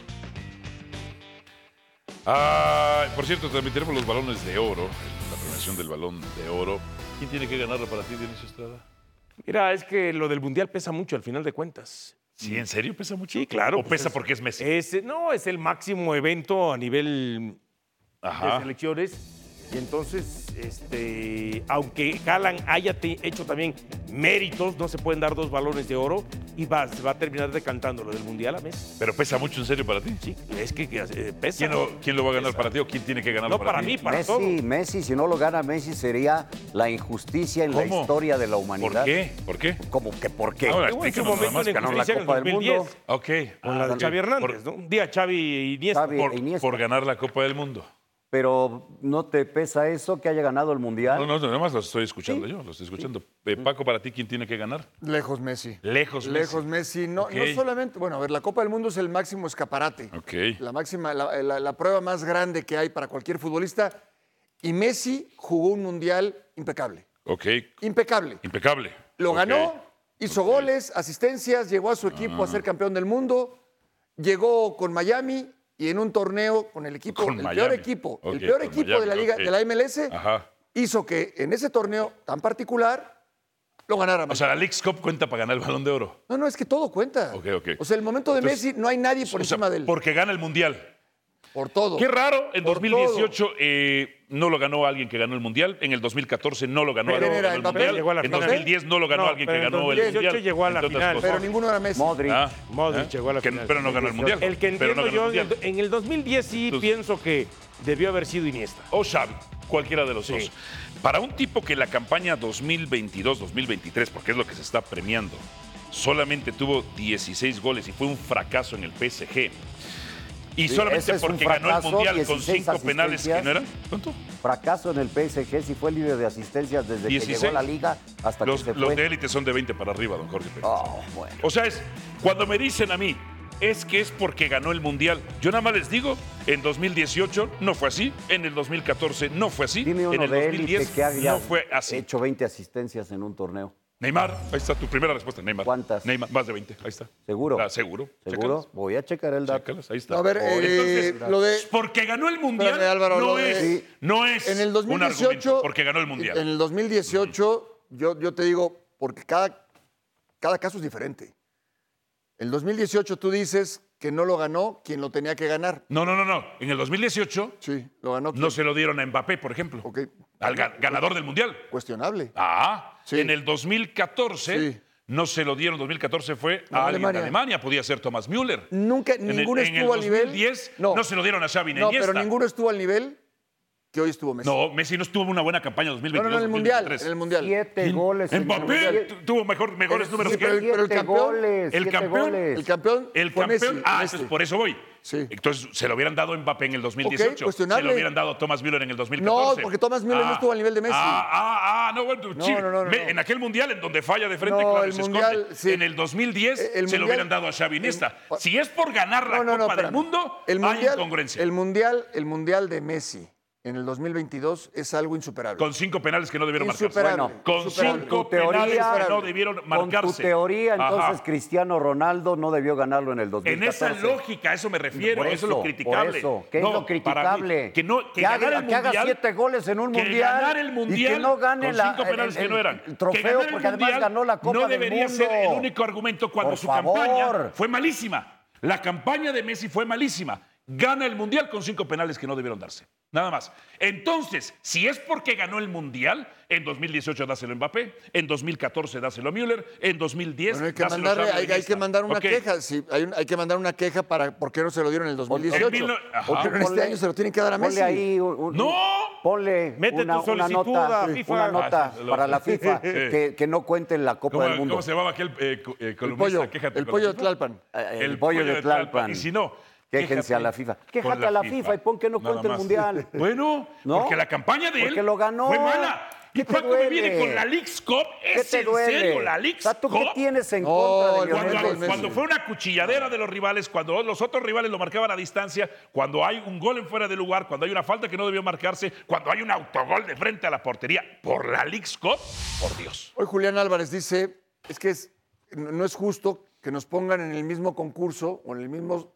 Ah, por cierto, transmitiremos los balones de oro, la premiación del balón de oro. ¿Quién tiene que ganarlo para ti, Dionisio Estrada?
Mira, es que lo del Mundial pesa mucho al final de cuentas.
¿Sí, en serio pesa mucho?
Sí, claro.
¿O
pues
pesa
es-
porque es Messi?
es- no, es el máximo evento a nivel de
Ajá.
selecciones. Y entonces, este, aunque Haaland haya te- hecho también méritos, no se pueden dar dos balones de oro y va, se va a terminar decantando lo del Mundial a Messi.
¿Pero pesa mucho en serio para ti?
Sí, es que, que, eh, pesa.
¿Quién lo, quién lo va a ganar
Pesa.
para ti o quién tiene que ganarlo
No,
para,
para
ti?
mí, para
Messi,
todo.
Messi, si no lo gana Messi sería la injusticia en la
¿Cómo?
historia de la humanidad.
¿Por qué? ¿Por qué?
¿Como que por qué?
Ahora,
Hubo en su
explícanos nada
momento
más.
una
ganó la
injusticia en el
Copa del
dos mil diez,
Mundo.
Ok.
con la de
ok.
Xavi Hernández,
Por-
¿no? Un día Xavi y Iniesta.
Xavi
Por,
e Iniesta.
por ganar la Copa del Mundo.
Pero ¿no te pesa eso que haya ganado el Mundial?
No, no, no, nada más lo estoy escuchando yo, lo estoy escuchando. Eh, Paco, para ti, ¿quién tiene que ganar?
Lejos Messi.
Lejos Messi.
Lejos Messi. No,
Ok.
no solamente, bueno, a ver, la Copa del Mundo es el máximo escaparate.
Ok.
La máxima, la, la- la prueba más grande que hay para cualquier futbolista. Y Messi jugó un mundial impecable.
Ok.
Impecable.
Impecable.
Lo
Ok.
ganó, hizo
Ok.
goles, asistencias, llevó a su equipo a ser campeón del mundo, llegó con Miami y en un torneo con el equipo,
Con
el
Miami.
peor equipo,
Ok,
el peor
con
equipo
Miami,
de la liga,
ok.
de la M L S,
Ajá.
hizo que en ese torneo tan particular lo ganara
O
Messi.
sea, la Leagues Cup cuenta para ganar el Balón de Oro.
No, no, es que todo cuenta.
Ok, ok.
O sea, el momento de
Entonces,
Messi no hay nadie por
O sea,
encima de él.
porque gana el Mundial.
Por todo.
Qué raro, en
Por
dos mil dieciocho eh, no lo ganó alguien que ganó el Mundial. En el dos mil catorce no lo ganó
Pero
alguien que
era
ganó el
Mbappé,
Mundial.
llegó a la
En
final.
dos mil diez no lo ganó
No,
alguien que
pero en
ganó el
dos mil dieciocho
Mundial.
llegó a la
entre otras
final.
cosas.
Pero ninguno era Messi.
Modric.
Ah,
Modric
¿eh?
llegó a la
Que-
final.
Pero no ganó el Mundial.
El que
Pero no
entiendo
ganó el
yo,
Mundial.
en el dos mil diez sí
Entonces-
pienso que debió haber sido Iniesta.
O Xavi, cualquiera de los
Sí.
dos. Para un tipo que la campaña dos mil veintidós dos mil veintitrés, porque es lo que se está premiando, solamente tuvo dieciséis goles y fue un fracaso en el P S G. Y
Sí,
solamente
ese es un
porque ganó el
fracaso,
Mundial con
dieciséis
cinco penales que
asistencias.
no eran. ¿Cuánto?
Fracaso en el P S G, si fue líder de asistencias desde
dieciséis.
que llegó a la liga hasta
Los,
que se
los
fue.
de élite son de veinte para arriba, don Jorge Pérez.
Oh, bueno.
O sea, es cuando me dicen a mí, es que es porque ganó el Mundial. Yo nada más les digo, en dos mil dieciocho no fue así, en el dos mil catorce no fue así,
Dime
en
uno
el
de
dos mil
élite
diez
que haya
no fue así.
hecho veinte asistencias en un torneo.
Neymar, ahí está tu primera respuesta, Neymar.
¿Cuántas?
Neymar, más de veinte, ahí está.
¿Seguro?
Ah, seguro.
¿Seguro?
Chécalas,
Voy a checar el dato.
chécalas, ahí está.
A ver, eh,
Entonces,
lo de...
porque ganó el Mundial
Espérame, Álvaro,
no,
lo de-
es,
Sí.
no es
En el dos mil
un argumento,
dieciocho,
porque ganó el Mundial.
En el dos mil dieciocho, yo, yo te digo, porque cada, cada caso es diferente. El dos mil dieciocho tú dices que no lo ganó quien lo tenía que ganar.
No, no, no, no. En el dos mil dieciocho
Sí, lo ganó quien.
no se lo dieron a Mbappé, por ejemplo.
Ok.
Al ga- ganador del Mundial.
Cuestionable.
Ah,
Sí.
en el dos mil catorce
Sí.
no se lo dieron. dos mil catorce fue
No,
a alguien
Alemania.
de Alemania. Podía ser Thomas Müller.
Nunca,
En el-
ninguno
en el
estuvo al nivel.
dos mil diez no se lo dieron a Xavi ni
No,
Iniesta.
pero ninguno estuvo al nivel que hoy estuvo Messi.
No, Messi no estuvo una buena campaña en dos mil
no, no,
veintidós
no, en el Mundial.
dos mil veintitrés.
En el Mundial.
Siete goles. en el
Mbappé
Mundial.
tu- tuvo mejor, mejores
Sí,
números
sí,
que
pero
él.
el- pero el
Siete
campeón-
goles,
el
siete
campeón-
goles.
El campeón
El
fue
campeón,
Messi,
ah,
este.
entonces por eso voy.
Sí.
Entonces se lo hubieran dado a Mbappé en el dos mil dieciocho.
Ok,
se
cuestionable.
lo hubieran dado a Thomas Müller en el dos mil catorce.
No, porque Thomas Müller no estuvo al nivel de Messi.
Ah, ah, ah, no, bueno,
No,
sí.
no, no, no,
Me-
no.
En aquel mundial en donde falla de frente,
No,
claro,
el
se
mundial,
esconde.
sí.
En el dos mil diez
El
se
mundial-
lo hubieran dado a Xavi Iniesta.
el-
Si es por ganar la
No, no, no,
Copa del
espérame.
Mundo,
el
hay
mundial,
incongruencia.
el mundial, el mundial de Messi en el dos mil veintidós es algo insuperable.
Con cinco penales que no debieron marcarse.
Insuperable.
Bueno,
con
insuperable.
cinco
Tu teoría-
penales que no debieron
Con
marcarse.
tu teoría, entonces
Ajá.
Cristiano Ronaldo no debió ganarlo en el dos mil
En
catorce.
esa lógica, a eso me refiero,
Por
eso, es lo
por
criticable.
eso. ¿Qué
No,
es lo
para
criticable?
mí, que no, que,
Que haga-
ganar el
que haga
mundial,
siete goles en un
que
mundial
ganar el
y
mundial
que no gane
con
la-
cinco penales
el-
que no
el-
eran.
el trofeo,
Que ganar el
porque además
mundial
ganó la Copa
no
del
debería
Mundo.
ser el único argumento cuando
Por
su
favor.
campaña fue malísima. La campaña de Messi fue malísima. Gana el mundial con cinco penales que no debieron darse. Nada más. Entonces, si es porque ganó el mundial, en dos mil dieciocho dáselo a Mbappé, en dos mil catorce dáselo a Müller, en dos mil diez
Bueno, hay que
dáselo a
mandarle-
Xavi
hay, hay
Iniesta.
que mandar una
Ok.
queja. Sí, hay, un- hay que mandar una queja para por qué no se lo dieron en el dos mil dieciocho.
En mil no- ajá.
O pero en este
Ponle-
año se lo tienen que dar a Messi.
Ponle ahí un, un-
¡No!
Ponle
Mete
una,
tu
una
solicitud
nota,
a FIFA.
una
Ah,
nota
sí, lo-
para la FIFA
Sí.
que, que no cuente en la Copa
¿Cómo,
del Mundo.
cómo se llamaba aquel eh, co- eh,
El
columnista?
pollo,
Quéjate
el
con
pollo
la
de
FIFA.
Tlalpan.
Eh, el pollo de Tlalpan.
Y si no,
Quéjense
quéjate
a la FIFA.
con
Quéjate
la
a la FIFA y pon que no
Nada
cuente el
más.
Mundial.
Bueno,
¿No?
porque la campaña de él
Porque lo ganó.
fue mala.
¿Qué
¿Y
te
cuando me
duele?
viene con la Leagues Cup?
¿Qué
¿Es
te
en
duele?
serio la Leagues
O sea, ¿tú qué
Cup?
tienes en
No,
contra de
el
Lionel
Lionel
Cuando,
Messi.
cuando fue una cuchilladera de los rivales, cuando los otros rivales lo marcaban a distancia, cuando hay un gol en fuera de lugar, cuando hay una falta que no debió marcarse, cuando hay un autogol de frente a la portería por la Leagues Cup, por Dios.
Hoy Julián Álvarez dice, es que es- no no es justo que nos pongan en el mismo concurso o en el mismo...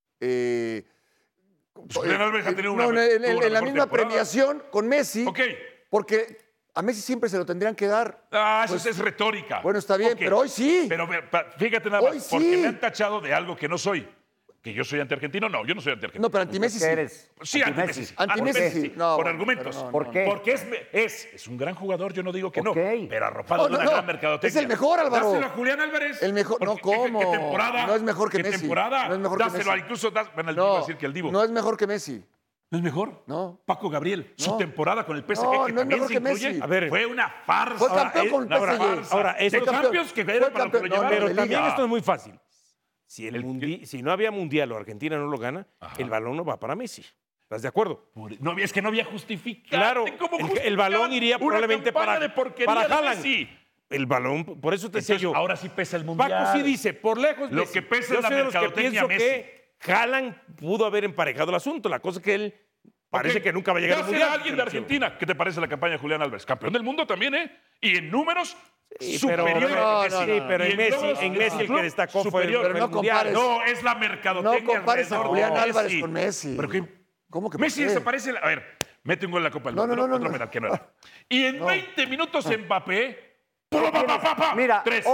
eh,
Julián Álvarez ha tenido
no,
una-
en, en-
tuvo una
en la
mejor
misma
temporada.
premiación con Messi,
Ok.
porque a Messi siempre se lo tendrían que dar.
Ah, eso
Pues,
es retórica.
bueno, está bien,
Ok.
pero hoy sí.
Pero ve- pa- fíjate nada
Hoy
más, porque
sí.
me han tachado de algo que no soy. ¿Que yo soy antiargentino? No, yo no soy antiargentino.
No, pero anti-Messi sí.
¿Qué eres?
Sí, anti-Messi. sí.
Anti-Messi
Anti-Messi,
sí. No,
por
bueno,
argumentos.
pero no,
¿Por qué?
Porque es, es, es un gran jugador, yo no digo que
Ok.
no, pero arropado
No,
de una
no,
gran
no.
mercadotecnia.
Es el mejor, Álvaro.
Dáselo a Julián Álvarez.
El mejor- no,
Porque- ¿qué-
¿cómo?
¿Qué temporada?
No es mejor que
¿Qué
Messi.
temporada?
No es mejor que
Dáselo a
Messi.
incluso, das- bueno, el Divo,
No,
iba a decir que el Divo.
no es mejor que Messi.
¿No es mejor?
No.
Paco Gabriel, su
No.
temporada con el P S G,
No,
que
no es
también
mejor
se
que
incluye,
Messi.
A ver.
fue una farsa.
Fue campeón
Eh,
con el
una
P S G.
farsa.
Ahora, eso
de
es campeón.
Champions que
Fue
era para lo que lo
campeón. No,
llevaron.
Pero
de
también
liga.
esto es muy fácil. Si, el
El
mundi- si no había mundial o Argentina no lo gana, el balón no va para Messi. ¿Estás de acuerdo?
No, había- es que no había justificado.
Claro,
¿Cómo
el, el
justificaban
balón iría
una
probablemente
campaña
para,
de porquería
para
de
Haaland.
Messi?
El balón, por eso te decía
Entonces,
yo.
ahora sí pesa el mundial.
Paco sí dice, por lejos
Lo
Messi.
que pesa
Yo
es la
soy de los que
mercadotecnia
pienso
Messi.
que Haaland pudo haber emparejado el asunto. La cosa es que él parece
Ok,
que nunca va a llegar al
dásela
mundial.
a alguien de Argentina. ¿Qué te parece la campaña de Julián Álvarez? Campeón del mundo también, ¿eh? Y en números,
Sí,
superior
pero,
a
no,
Messi.
no,
sí, pero
Y
en Messi,
números,
en Messi el que
club,
destacó fue,
superior.
fue
Pero
el
no
mundial.
compares.
No, es la
No
mercadotecnia.
compares a
alrededor
Julián
de
Álvarez
Messi.
con Messi.
¿Pero qué?
¿Cómo que por
Messi
qué?
desaparece. A ver, mete un gol en la Copa del
No,
Mundo.
no, no,
otro
no.
penal que no era. Y en veinte minutos Mbappé. Pa, pa, pa, pa, pa,
Mira,
tres.
hoy,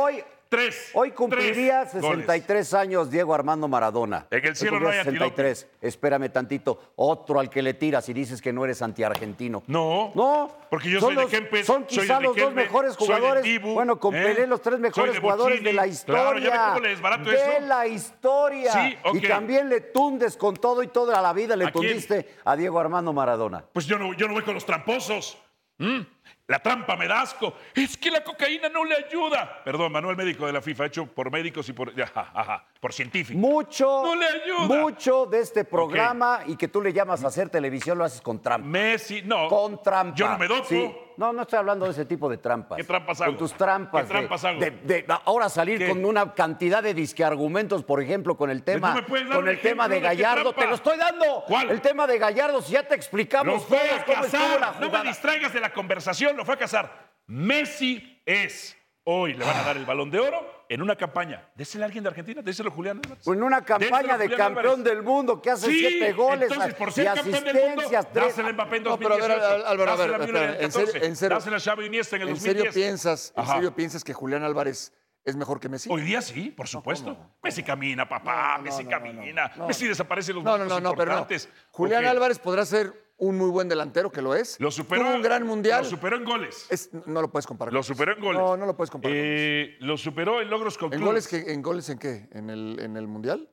Tres.
Hoy cumpliría
tres
sesenta y tres
goles.
años Diego Armando Maradona.
En el cielo
Hoy
no hay
cumplía sesenta y tres. Espérame tantito. Otro al que le tiras y dices que no eres antiargentino.
No.
No.
Porque yo
son
soy de
los-
Kempes,
Son
soy
quizá
de
los dos
Riquelme,
mejores
soy de
jugadores.
Dibu,
bueno, con
¿eh?
Pelé, los tres
Soy
mejores
de
jugadores de la
Bochini. Claro,
historia.
¿ya ves cómo le desbarato
de
eso?
la historia.
Sí, ok.
Y también le tundes con todo y toda la vida le
¿A quién?
tundiste a Diego Armando Maradona.
Pues yo no, yo no voy con los tramposos. ¿Mm? La trampa me da asco. Es que la cocaína no le ayuda. Perdón, manual médico de la FIFA, hecho por médicos y por, ajá, ajá, por científicos.
Mucho,
No le ayuda.
mucho de este programa y que tú le llamas a hacer televisión lo haces con trampa.
Messi, no.
Con trampa.
Yo no me dopo.
Sí. No, no estoy hablando de ese tipo de trampas.
¿Qué trampas hago?
Con tus trampas.
¿Qué trampas
de,
hago?
de- de ahora salir
¿Qué?
con una cantidad de disqueargumentos, por ejemplo, con el tema,
me puedes dar
con
un
el tema de
ejemplo de qué
Gallardo.
trampa?
Te lo estoy dando.
¿Cuál?
El tema de Gallardo, si ya te explicamos
Lo fue
todos
a
cómo estuvo la
casar. No me
jugada.
distraigas de la conversación, lo fue a casar. Messi es. Hoy le van a dar el Balón de Oro en una campaña. Déselo a alguien de Argentina, déselo a Julián Álvarez.
En una campaña
Déselo a
de
Julián
campeón
Álvarez.
del mundo que hace
Sí,
siete goles
entonces, por
y
ser campeón del mundo,
asistencias. tres.
dáselo a Mbappé en
No,
dos mil
pero a ver,
dieciocho.
Álvaro, a ver,
dáselo a Müller en el
espera, en serio-
catorce.
en serio-
dáselo a Xavi Iniesta en el
¿En
dos mil
serio
diez.
piensas, en
Ajá.
serio piensas que Julián Álvarez es mejor que Messi?
Hoy día sí, por supuesto.
¿cómo?
Messi camina, papá,
No, no,
Messi
no,
camina.
no, no.
Messi desaparece en los
No, no,
momentos
no, no, pero no.
importantes.
Julián
Ok.
Álvarez podrá ser un muy buen delantero, que lo es.
Lo superó.
Tuvo un gran mundial.
Lo superó en goles.
Es- no lo puedes comparar.
Lo
con
superó en
Messi.
goles.
No, no lo puedes comparar. con Messi.
Eh, lo superó en logros con
¿En
clubes.
goles, que, ¿En goles en qué? ¿En el, en el mundial?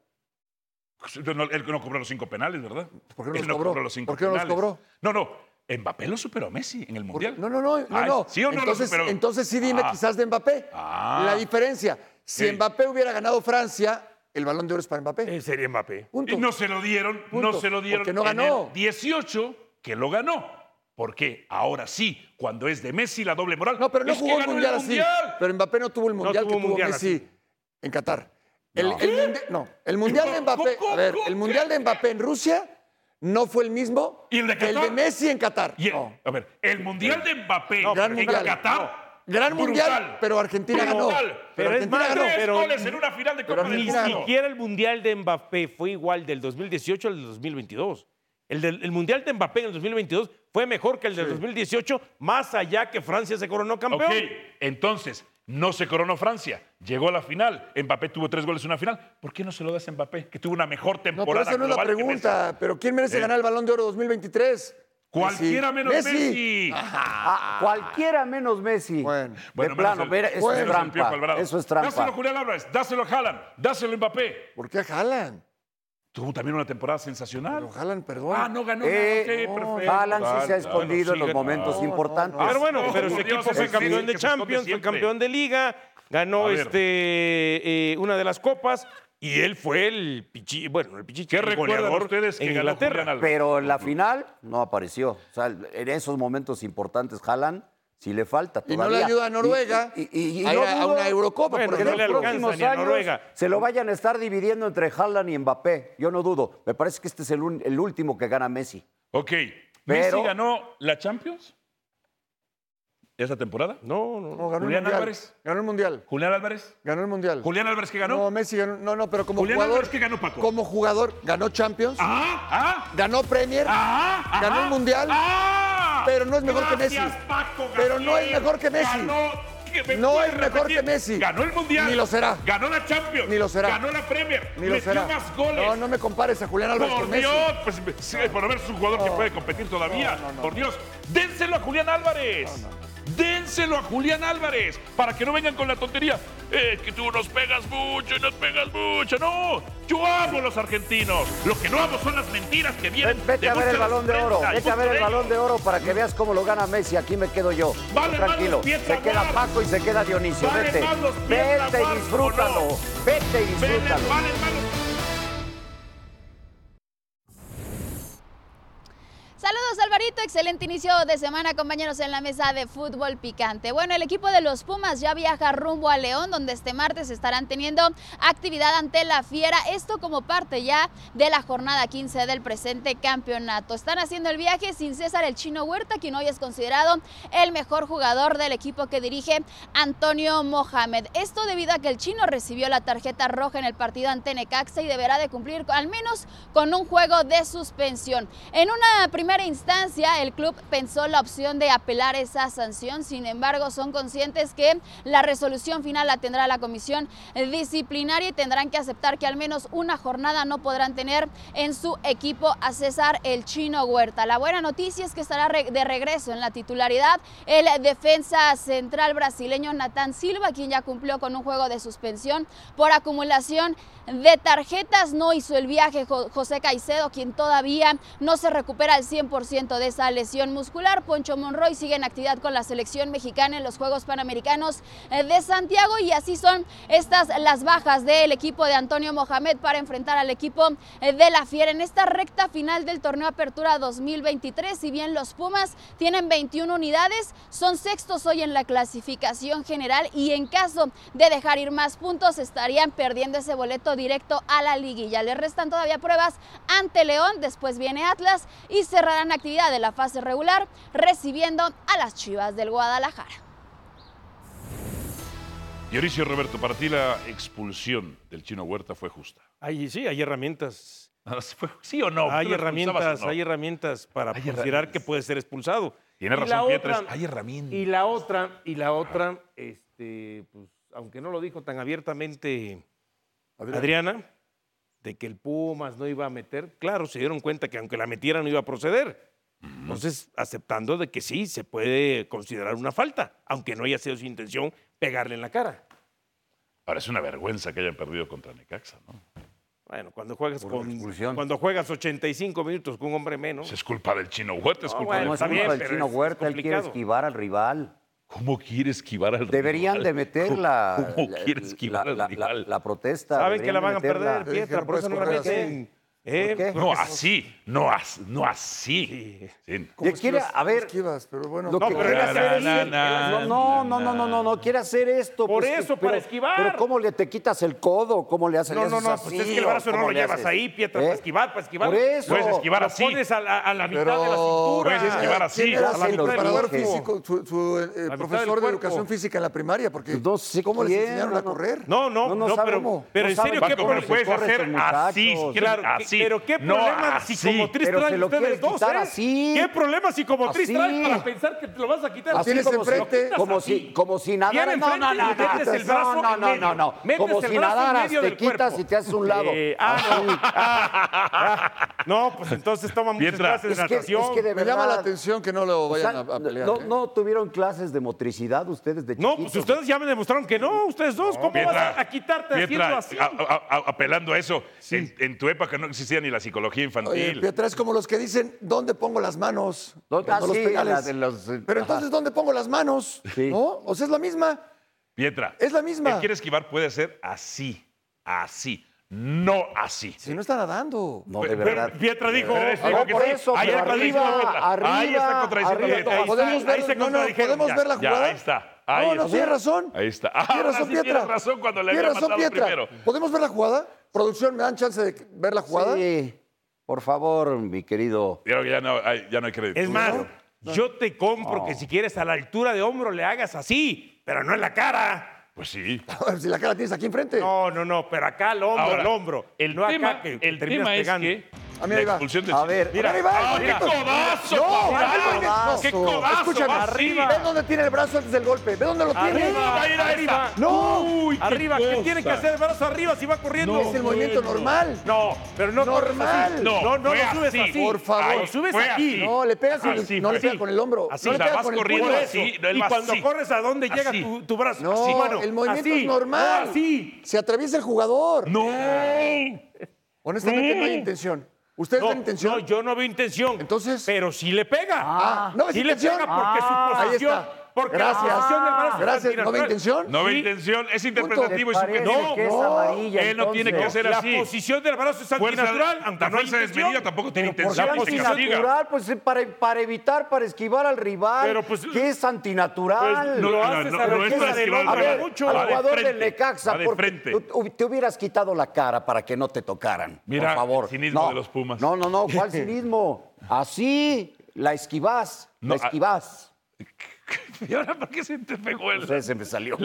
No, él no cobró los cinco penales, ¿verdad?
¿Por qué no
Él
los
no
cobró?
cobró los cinco
¿Por qué no los
penales.
cobró?
No, no. Mbappé lo superó a Messi en el
Por-
mundial.
No, no, no, no,
Ah,
no.
¿sí o no lo
entonces,
superó?
entonces sí dime
Ah.
quizás de Mbappé.
Ah.
La diferencia. Si
Sí.
Mbappé hubiera ganado Francia, el Balón de Oro es para Mbappé.
Eh, sería Mbappé.
Punto.
Y no se lo dieron,
Punto.
no se lo dieron.
Porque no
en
ganó.
el dieciocho, que lo ganó. Porque ahora sí, cuando es de Messi la doble moral.
No, pero no
es que
jugó el
ganó
mundial así.
mundial.
Pero Mbappé no tuvo el mundial
tuvo
que
un
tuvo
mundial
Messi
así.
en Qatar. El,
No.
el mundi- no, el mundial de Mbappé,
¿Cómo,
a ver,
cómo,
el mundial
qué?
de Mbappé en Rusia no fue el mismo
¿Y el de
que el
Qatar?
de Messi en Qatar.
Y el-
No.
A ver, el mundial de Mbappé
gran
en
mundial.
Qatar.
Gran mundial,
brutal.
pero Argentina ganó.
Brutal.
Pero es
Argentina
más,
ganó.
Tres
pero-
goles en una final de
pero
Copa del
Ni
Argentina
Mundo.
siquiera el Mundial de Mbappé fue igual del dos mil dieciocho al del dos mil veintidós. El, del, el Mundial de Mbappé en el dos mil veintidós fue mejor que el del dos mil dieciocho, más allá que Francia se coronó campeón.
Ok, entonces, no se coronó Francia. Llegó a la final. Mbappé tuvo tres goles en una final. ¿Por qué no se lo das a Mbappé? Que tuvo una mejor
No, pero
temporada
esa no es la
global que
pregunta. Pero ¿quién merece
Eh.
ganar el Balón de Oro dos mil veintitrés?
Cualquiera menos Messi.
Ah, cualquiera menos Messi.
Bueno.
de
Bueno,
plano,
menos el-
ver, eso
menos
es
el Piojo
trampa.
Alvarado.
Eso es trampa.
Dáselo a Julián Álvarez, dáselo a Haaland, dáselo a Mbappé.
¿Por qué a Haaland?
Tuvo también una temporada sensacional.
Pero Haaland, perdón.
Ah, no ganó
Eh,
nada. Ok,
no,
perfecto.
Haaland sí se ha
Bueno,
escondido en los
sí,
momentos
ganó.
importantes.
no,
Pero bueno,
No,
pero su
por Dios,
equipo fue
ese
campeón
sí,
de
que se esconde
Champions, fue
siempre.
campeón de Liga, ganó
A ver.
este, eh, una de las copas y él fue el pichi, bueno, el pichichi
¿Qué
el
recuerdan
goleador
ustedes que
en
ganó
Inglaterra.
Julián Álvarez?
Pero en la final no apareció. O sea, en esos momentos importantes, Haaland sí le falta
Y
todavía.
no le ayuda a Noruega
Y, y- y- y
a ir
no
a
dudo
una Eurocopa,
Bueno,
por
que no
que
le
en
ejemplo.
los
alcanza
próximos
ni a
años
Noruega.
se lo vayan a estar dividiendo entre Haaland y Mbappé. Yo no dudo. Me parece que este es el, un- el último que gana Messi.
Ok.
Pero-
¿Messi ganó la Champions? ¿Esa temporada?
No, no.
No, ganó
Julián
el mundial.
Álvarez.
Ganó el mundial.
¿Julián Álvarez?
Ganó el mundial.
¿Julián Álvarez qué ganó?
No, Messi ganó. No, no, pero como
Julián
jugador.
Álvarez, ¿qué ganó, Paco?
Como jugador, ganó Champions,
Ah, ah,
ganó Premier,
ah, ah,
ganó el mundial,
ah.
pero no es mejor que
Gracias,
Messi.
Paco
Pero no es
Gabriel.
mejor que Messi.
Ganó, ¿qué me
No
puedes
es mejor
repetir?
que Messi.
Ganó el mundial.
Ni lo será.
Ganó la Champions.
Ni lo será.
Ganó la Premier.
Ni lo
Metió
será.
más goles.
No, no me compares a Julián Álvarez
Por
con Messi.
Dios, pues sí, por haber su jugador que puede competir todavía.
no, no.
Por Dios, dénselo a Julián Álvarez. Dénselo a Julián Álvarez para que no vengan con la tontería. Eh, que tú nos pegas mucho, nos pegas mucho. No, yo amo a los argentinos. Lo que no amo son las mentiras que vienen.
Ven- Vete
de
a ver el
muchas
balón de oro.
prensa y
Vete a ver el
mucho de
balón de oro para que veas cómo lo gana Messi. Aquí me quedo yo.
Vale
Tranquilo.
más los pies
Se queda
aguar.
Paco y se queda Dionisio.
Vale
Vete.
más los pies
Vete
aguar,
y disfrútalo.
¿o no?
Vete y
ellos.
disfrútalo.
Vale, vale.
Saludos Alvarito, excelente inicio de semana compañeros en la mesa de fútbol picante. Bueno, el equipo de los Pumas ya viaja rumbo a León, donde este martes estarán teniendo actividad ante la Fiera, esto como parte ya de la jornada quince del presente campeonato. Están haciendo el viaje sin César el Chino Huerta, quien hoy es considerado el mejor jugador del equipo que dirige Antonio Mohamed. Esto debido a que el Chino recibió la tarjeta roja en el partido ante Necaxa y deberá de cumplir al menos con un juego de suspensión. En una primera instancia, el club pensó la opción de apelar esa sanción. Sin embargo, son conscientes que la resolución final la tendrá la comisión disciplinaria y tendrán que aceptar que al menos una jornada no podrán tener en su equipo a César el Chino Huerta. La buena noticia es que estará de regreso en la titularidad el defensa central brasileño Nathan Silva, quien ya cumplió con un juego de suspensión por acumulación de tarjetas. No hizo el viaje José Caicedo, quien todavía no se recupera al cien por ciento de esa lesión muscular. Poncho Monroy sigue en actividad con la selección mexicana en los Juegos Panamericanos de Santiago, y así son estas las bajas del equipo de Antonio Mohamed para enfrentar al equipo de la Fiera en esta recta final del torneo Apertura dos mil veintitrés. Si bien los Pumas tienen veintiuna unidades, son sextos hoy en la clasificación general y en caso de dejar ir más puntos estarían perdiendo ese boleto directo a la liguilla. Les restan todavía pruebas ante León, después viene Atlas y cerrarán actividad de la fase regular recibiendo a las Chivas del Guadalajara.
Dionisio Roberto, para ti la expulsión del Chino Huerta fue justa.
Ahí sí, hay herramientas.
¿Sí o no?
Hay
¿Tú lo
herramientas,
expulsabas o no?
hay herramientas para
Hay
considerar
herramientas.
que puede ser expulsado.
Tiene
Y
razón,
la
Pietres,
otra-
hay herramientas.
Y la otra, y la otra, este, pues, aunque no lo dijo tan abiertamente
Adrián.
Adriana, de que el Pumas no iba a meter, claro, se dieron cuenta que aunque la metiera no iba a proceder. Entonces, aceptando de que sí, se puede considerar una falta, aunque no haya sido su intención pegarle en la cara.
Parece una vergüenza que hayan perdido contra Necaxa, ¿no?
Bueno, cuando juegas
Por
con
expulsión.
cuando juegas ochenta y cinco minutos con un hombre menos.
Es culpa del Chino Huerta, es
No,
culpa
bueno,
del
No es
está
culpa
bien,
del
pero
Chino
es
Huerta, él quiere
complicado.
esquivar al rival.
¿Cómo quiere esquivar al
Deberían
rival?
de meter
¿Cómo-
la,
¿Cómo
la-
quiere esquivar
la,
al
la-
rival?
la- la protesta.
Saben que la
deberían
van
de
a
meterla.
perder, Pietra,
no
por eso no la
puedes correr
meten. Eh,
¿Por qué?
porque
No
eso-
así, no, as- no así. Sí.
¿Cómo
Ya quiere-
esquivas?
a ver,
esquivas, pero bueno.
Lo
No,
que
pero
quiere
él
hacer
hace-
es...
na, na,
no, no, no, no, no, no, no, quiere hacer esto.
Por
pues,
eso,
pero-
para esquivar.
Pero ¿cómo le te quitas el codo? ¿Cómo le haces
No, no,
haces
no,
así,
pues es que el
o
brazo no
cómo
lo
le
llevas
haces?
ahí, Pietra,
¿Eh?
para esquivar, para esquivar.
Por eso.
Puedes esquivar
Lo
así.
pones a la, a la mitad
Pero
de la cintura.
Puedes esquivar así.
¿Quién era
Ya
su
se los
preparador
dije.
físico, su, su, eh,
mitad
profesor
del
de
cuerpo.
educación física en la primaria? Porque
No sé
¿cómo les
quién,
enseñaron
no,
a
no.
correr?
No, no,
No,
no,
no sabe
pero,
cómo.
pero
No
en
sabe
serio,
cómo
¿qué
Paco,
corre
pero
problema?
puedes
corre
hacer
estos
así.
muchachos.
¿quieres?
Claro,
así.
pero qué
No
problema si
así.
Psicomotriz
Pero se
traen
lo quiere
ustedes dos,
quitar
¿eh?
así.
¿Qué problema Psicomotriz
Así.
traen para pensar que te lo vas a quitar?
Así
Así
tienes
como si,
enfrente.
como
así.
si, como si nadaras.
Viene
No, no,
enfrente
no,
y te metes
no,
el brazo
no, no,
en
no,
medio.
no, no.
Metes
Como
el
si
brazo en
nadaras,
medio
te
del
quitas
cuerpo.
y te haces a un lado.
Eh, ah, no. Ah, no, pues entonces toma muchas
Pietra,
clases de
Es que,
natación.
es que de
Me
verdad.
llama la atención que no lo
o sea,
vayan a, a pelear.
no,
¿eh?
no tuvieron clases de motricidad ustedes de
No,
chiquitos.
pues ustedes ya me demostraron que no, ustedes dos. ¿Cómo
Pietra,
vas a, a quitarte
Pietra,
haciendo así?
a- a- a- apelando a eso, en, en tu época no existía ni la psicología infantil.
Oye, Pietra, es como los que dicen, ¿dónde pongo las manos?
¿Dónde?
Cuando
Ah,
los
sí,
penales.
la de los, eh,
Pero
ajá.
entonces, ¿dónde pongo las manos?
Sí.
¿No? O sea, es la misma.
Pietra.
Es la misma.
Él quiere esquivar, puede hacer así, así, no así.
Si no está nadando.
No, de
Pero
verdad.
Pietra dijo,
Pero es-
dijo
No,
que
por
sí.
eso,
Ahí
pero
está
arriba,
contradiciendo a Pietra.
arriba,
Ahí está contradiciendo a
arriba.
Pietra.
Ahí está,
¿Podemos ver,
ahí se
no, no,
contradijeron
¿podemos
ya.
ver la
Ya,
jugada?
ahí está. Ahí
no, no,
está.
tienes razón.
Ahí está.
Tienes
Ahora
razón,
sí
Pietra.
tienes razón cuando le
Tienes
había
razón,
matado
Pietra.
primero.
¿Podemos ver la jugada? Producción, ¿me dan chance de ver la jugada?
Sí, por favor, mi querido.
Creo que ya no hay, ya no hay crédito.
Es más, yo te compro que si quieres a la altura de hombro le hagas así, pero no en la cara.
Pues sí.
Si la cara tienes aquí enfrente.
No, no, no, pero acá al hombro,
Ahora,
al hombro.
El
no
tema,
acá que
el
terminas
tema es
pegando.
que
A mí
la
ahí va.
expulsión de
A ver,
Mira, ahí va,
¡Ah,
el
qué
movimiento.
codazo!
No,
papá!
ve el movimiento.
¡Qué
No.
codazo!
Escúchame,
va así!
arriba.
Ve dónde tiene el brazo antes del golpe. Ve dónde lo tiene.
Arriba,
Ahí está, ahí
arriba.
está.
No.
Uy, qué
Arriba, ¿qué
cosa.
tiene que hacer el brazo arriba si va corriendo?
Es el movimiento normal.
No, pero no corres
Normal.
así.
No,
no, no
fue
lo subes
así.
así.
Por favor.
Ay, lo subes
Fue
aquí.
así.
No, le pegas con el,
Así
no le
fue.
pega con el hombro.
Así.
No le
O sea,
pega
vas
con el
corriendo
puño.
así. no, él
Y
va
cuando
así.
corres, ¿a dónde llega
Así.
tu, tu brazo?
No,
Así, mano.
el movimiento
Así.
es normal.
No, así.
Se atraviesa el jugador.
¡No!
Honestamente, no hay
Mm.
intención. ¿Ustedes
No,
ven intención?
no, yo no veo intención.
Entonces-
Pero sí le pega.
Ah, ¿no ves
sí le
intención?
pega porque
Ah,
su
ahí
posición.
está.
Porque
Gracias.
la posición del brazo es
Gracias. ¿No ve
antinatural.
intención?
No ve
Sí.
intención, es
¿Te
interpretativo y
parece
subjetivo.
que es
no,
amarilla,
él no tiene que
entonces?
hacer
La
así.
posición del brazo es
Fuerza,
antinatural, aunque
la
no hay
fuerza
intención.
desmedida tampoco tiene
Pero ¿por qué
intención y se castiga.
antinatural? Pues eh, para, para evitar, para esquivar al rival.
Pero, pues,
¿Qué es antinatural?
pues,
No,
lo
no,
haces
no,
a
no
la
es
izquierda
para
del
esquivar al
hombre,
A ver,
rival.
mucho.
al
Va de
jugador
frente,
del Necaxa,
va de
porque
frente.
tú- tú- te hubieras quitado la cara para que no te tocaran.
Mira,
por favor.
cinismo
no,
de los Pumas.
No, no, no, ¿cuál cinismo? Así, la esquivás,
No,
la
a-
esquivás.
¿Y ahora por qué se te pegó el...?
No sé, se me salió.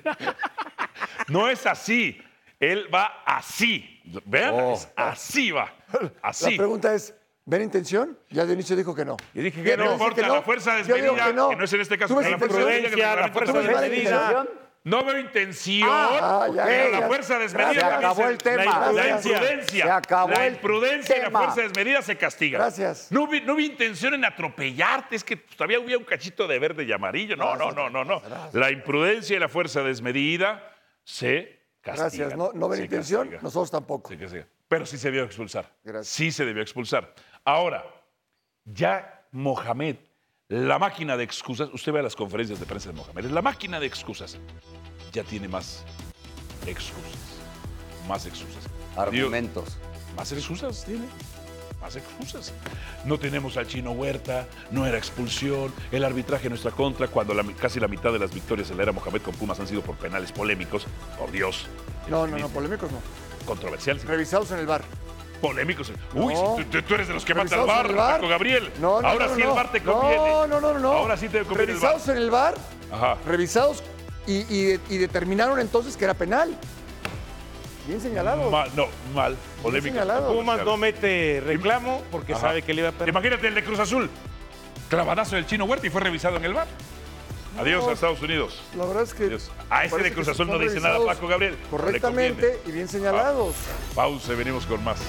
No es así. Él va así. Vean,
Oh.
es así va.
La
Así.
pregunta es, ¿Ven intención? Ya Dionisio dijo que no.
Yo dije
¿Qué
que no.
No importa,
que no?
la fuerza
Yo digo
desmedida,
que no.
que no es en este caso.
¿Tú ves
que la fuerza
intención?
desmedida, que
La
el
fuerza
reglamento
¿Tú ves mala
desmedida.
intención?
No veo intención.
Ah, ya,
pero
ya.
la fuerza desmedida.
Gracias.
también
Se acabó
se-
el tema.
La, la
Gracias.
imprudencia.
Se acabó
la
el
imprudencia y la
tema.
fuerza desmedida se castigan.
Gracias.
No vi, no vi intención en atropellarte. Es que todavía había un cachito de verde y amarillo. No, no, no, no, no. La imprudencia y la fuerza desmedida se castigan.
Gracias. No, no ven
Se
intención,
castigan.
nosotros tampoco.
Sí, que sí. Pero sí se debió expulsar.
Gracias.
Sí se debió expulsar. Ahora, ya Mohamed, la máquina de excusas, usted ve las conferencias de prensa de Mohamed, la máquina de excusas ya tiene más excusas. Más excusas.
Argumentos.
Digo, más excusas tiene. Más excusas. No tenemos al Chino Huerta, no era expulsión, el arbitraje en nuestra contra, cuando la- casi la mitad de las victorias en la era Mohamed con Pumas han sido por penales polémicos. Por Dios.
No, no, no, polémicos no.
Controversiales.
Revisados en el bar.
Polémicos. Uy,
No.
si tú, tú eres de los que mata al
¿Revisados
bar,
en el bar?
Paco Gabriel.
No, no,
Ahora
no,
sí
no.
el bar te
No,
conviene.
No, no, no, no.
Ahora sí te conviene el bar.
Revisados en el bar,
Ajá.
revisados y, y- y determinaron entonces que era penal. Bien señalado.
Ma- no, mal. Polémico.
señalado.
Pumas no mete reclamo porque
Ajá.
sabe que le iba a perder.
Imagínate el de Cruz Azul. Clavadazo del Chino Huerta y fue revisado en el bar. Adiós
No.
a Estados Unidos.
La verdad es que.
Adiós. A ese
parece
de Cruz
que
Azul no
son
dice nada
revisados
Paco Gabriel. No le
Correctamente
conviene.
y bien señalados.
Pausa y venimos con más.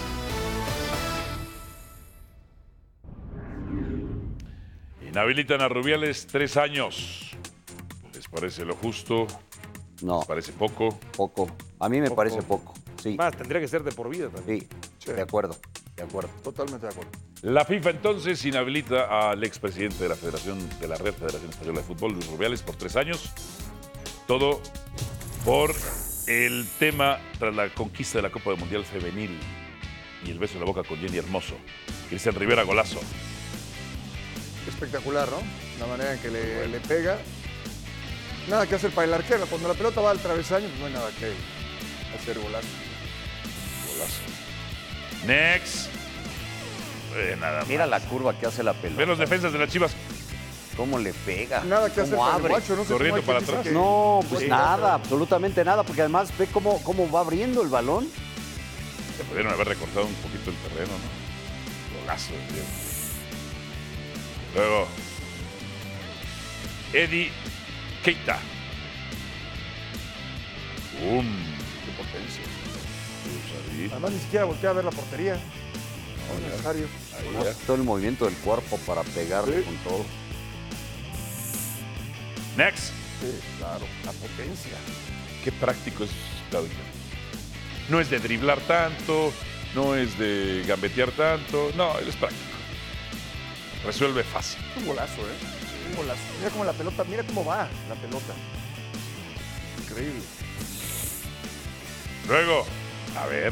Inhabilitan a Rubiales tres años. ¿Les parece lo justo?
No,
¿Les parece poco?
poco. A mí me parece poco. Sí,
Más, tendría que ser de por vida también.
sí, de acuerdo, de acuerdo.
Totalmente de acuerdo.
La FIFA entonces inhabilita al expresidente de la Federación de la Real Federación Española de Fútbol, Luis Rubiales, por tres años. Todo por el tema tras la conquista de la Copa del Mundial Femenil y el beso en la boca con Jenny Hermoso. Cristian Rivera, golazo.
Espectacular, ¿no? La manera en que le, le pega. Nada que hacer para el arquero. Cuando la pelota va al travesaño, pues no hay nada que hacer golazo.
Golazo. Next. Eh, nada más.
Mira la curva que hace la
Ve
pelota.
los defensas de las Chivas.
Cómo le pega.
Nada que hacer
cómo
para el
abre.
guacho. No sé
Corriendo
cómo hay
para
quien
atrás.
dice que-
No, pues
Sí.
nada, absolutamente nada, porque además ve cómo, cómo va abriendo el balón.
Se pudieron haber recortado un poquito el terreno, ¿no? Golazo. Tío. Luego. Eddie Keita. ¡Bum! ¡Qué potencia! Pues ahí,
Además, ni siquiera voltea a ver la portería. No es necesario.
ahí ya.
Todo el movimiento del cuerpo para pegarle
Sí.
con todo.
Next.
Sí, claro. La potencia.
Qué práctico es Claudio. No es de driblar tanto, no es de gambetear tanto, no, él es práctico. Resuelve fácil.
Un golazo, ¿eh? Un golazo. Mira cómo la pelota, mira cómo va la pelota. Increíble.
Luego, a ver.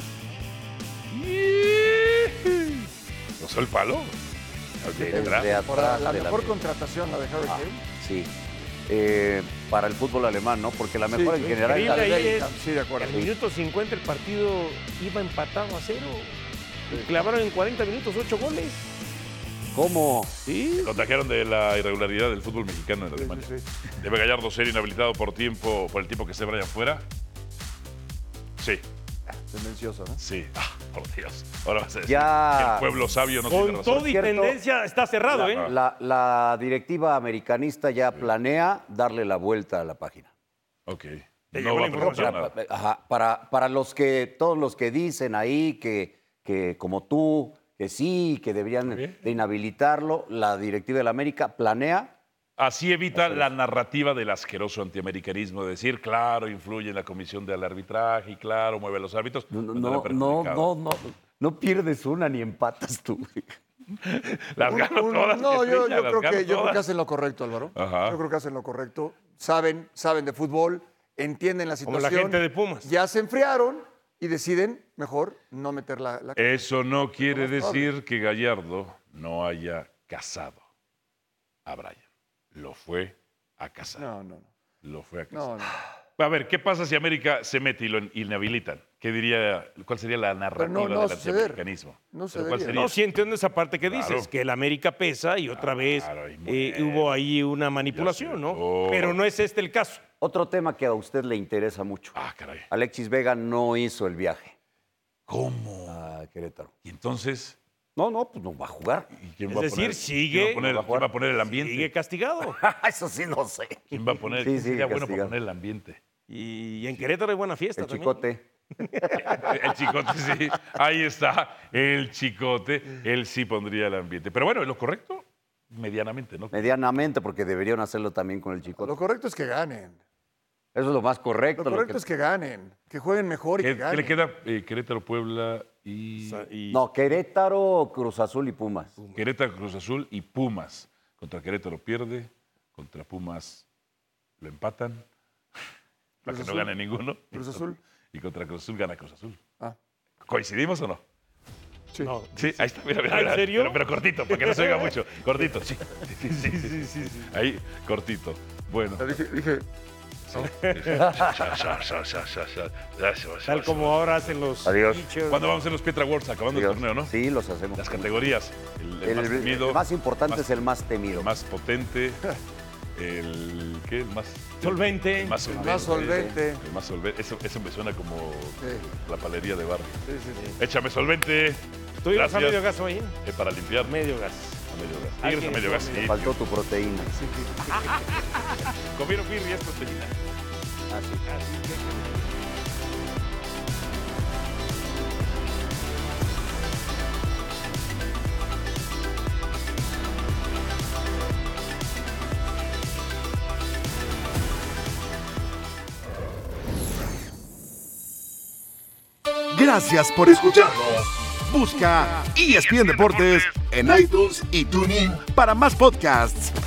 ¿Rozó el palo?
Desde
Detrás.
Por la,
atrás
la
de la
mejor
red.
contratación, la de Harry
Ah,
Kane.
sí. Eh, para el fútbol alemán, ¿no? Porque la mejor
Sí,
en general es la
increíble
de
ahí
Bellingham.
Sí, de acuerdo.
Al minuto cincuenta el partido iba empatado a cero. Y clavaron en cuarenta minutos ocho goles.
¿Cómo?
Sí.
Contagiaron de la irregularidad del fútbol mexicano en
Sí,
Alemania.
sí, sí.
¿Debe Gallardo ser inhabilitado por tiempo, por el tiempo que esté Brian fuera? Sí,
Tendencioso, ¿no?
sí. Ah, por Dios. Ahora vas a decir
Ya.
que el pueblo sabio no tiene
Con
razón.
todo y
Cierto.
tendencia está cerrado, ¿eh?
La, la directiva americanista ya planea darle la vuelta a la página.
Ok.
Te
No
llegó
va
la
a
información.
promocionar.
Para, ajá, para, para los que, todos los que dicen ahí que, que como tú, que sí, que deberían
bien.
de inhabilitarlo, la directiva de la América planea.
Así evita la narrativa del asqueroso antiamericanismo, de decir, claro, influye en la comisión del arbitraje y claro, mueve a los árbitros.
No, no,
cuando le ha
no, no,
perjudicado.
no, no, no pierdes una ni empatas tú.
Las
Un-
gano
un-
todas.
no, yo,
Estrella,
yo
las
creo
gano
que, yo creo que
todas.
hacen lo correcto, Álvaro.
Ajá.
Yo creo que hacen lo correcto. Saben, saben de fútbol, entienden la
Como
situación.
la gente de Pumas.
Ya se enfriaron y deciden mejor no meter la... la-
Eso no quiere
más probable.
decir que Gallardo no haya casado a Brian. Lo fue a casar.
No, no, no.
Lo fue a casar.
No, no.
A ver, ¿qué pasa si América se mete y lo inhabilitan? ¿Qué diría, cuál sería la narrativa
no va a
del
suceder.
antiamericanismo?
No
¿Pero cuál
sucedería.
sería?
No, sí entiendo esa parte que dices,
Claro.
que el América pesa y otra vez
Claro, y muy
eh,
bien.
hubo ahí una manipulación,
sé.
¿no?
Oh.
Pero no es este el caso.
Otro tema que a usted le interesa mucho.
Ah, caray.
Alexis Vega no hizo el viaje
¿Cómo?
a Querétaro.
Y entonces,
No, no, pues no va a jugar.
¿Y quién
Es
va a
decir,
poner,
sigue-
¿quién va a poner,
no va a
quién va a
jugar.
poner el ambiente?
Sigue castigado.
Eso sí no sé.
¿Quién va a poner?
Sí,
¿Quién
sí,
sería bueno
castigado.
para poner el ambiente?
Y en Querétaro hay buena fiesta
El
también.
chicote.
El chicote, sí. Ahí está, el chicote. Él sí pondría el ambiente. Pero bueno, lo correcto, medianamente, ¿no?
Medianamente, porque deberían hacerlo también con el chicote.
Lo correcto es que ganen.
Eso es lo más correcto.
Lo
lo
correcto
que-
es que ganen. Que jueguen mejor y
¿Qué,
que
qué
ganen.
le queda? Eh, Querétaro, Puebla y...
Sa- y-
No, Querétaro, Cruz Azul y Pumas.
Querétaro, Cruz Azul y Pumas. Contra Querétaro pierde, contra Pumas lo empatan, para
Cruz
que no
Azul.
gane ninguno.
Cruz Azul.
Y contra Cruz Azul gana Cruz Azul.
Ah,
¿Coincidimos o no?
sí.
No.
Sí, ahí está, mira, mira,
¿Ah, en
mira.
serio?
Pero, pero cortito, para que no se oiga mucho. Cortito, sí. Sí, sí, sí, sí, sí, sí. Ahí, cortito. Bueno.
Dije, dije,
Tal como ahora hacen los
Adiós.
pitchers.
¿Cuándo vamos a hacer los Pietra Awards? Acabando el
Dios.
torneo, ¿no?
Sí, los hacemos.
Las categorías. El, el
El,
más
el
temido.
más importante
más-
es el más temido.
el más potente. El, ¿qué? El más...
Solvente.
El más
el
solvente.
más solvente.
El más solvente. Eso, eso me suena como
Sí.
la palería de barrio.
Sí, sí, sí.
Échame solvente.
¿Tú ibas a
Gracias.
medio gas hoy?
Eh, para limpiar.
Medio gas.
A medio gas.
Alguien
Tigres a medio gas.
come.
Sí,
Me faltó tu proteína.
comieron birria, es proteína.
Así.
Gracias por escucharnos. Busca E S P N Deportes en iTunes y TuneIn para más podcasts.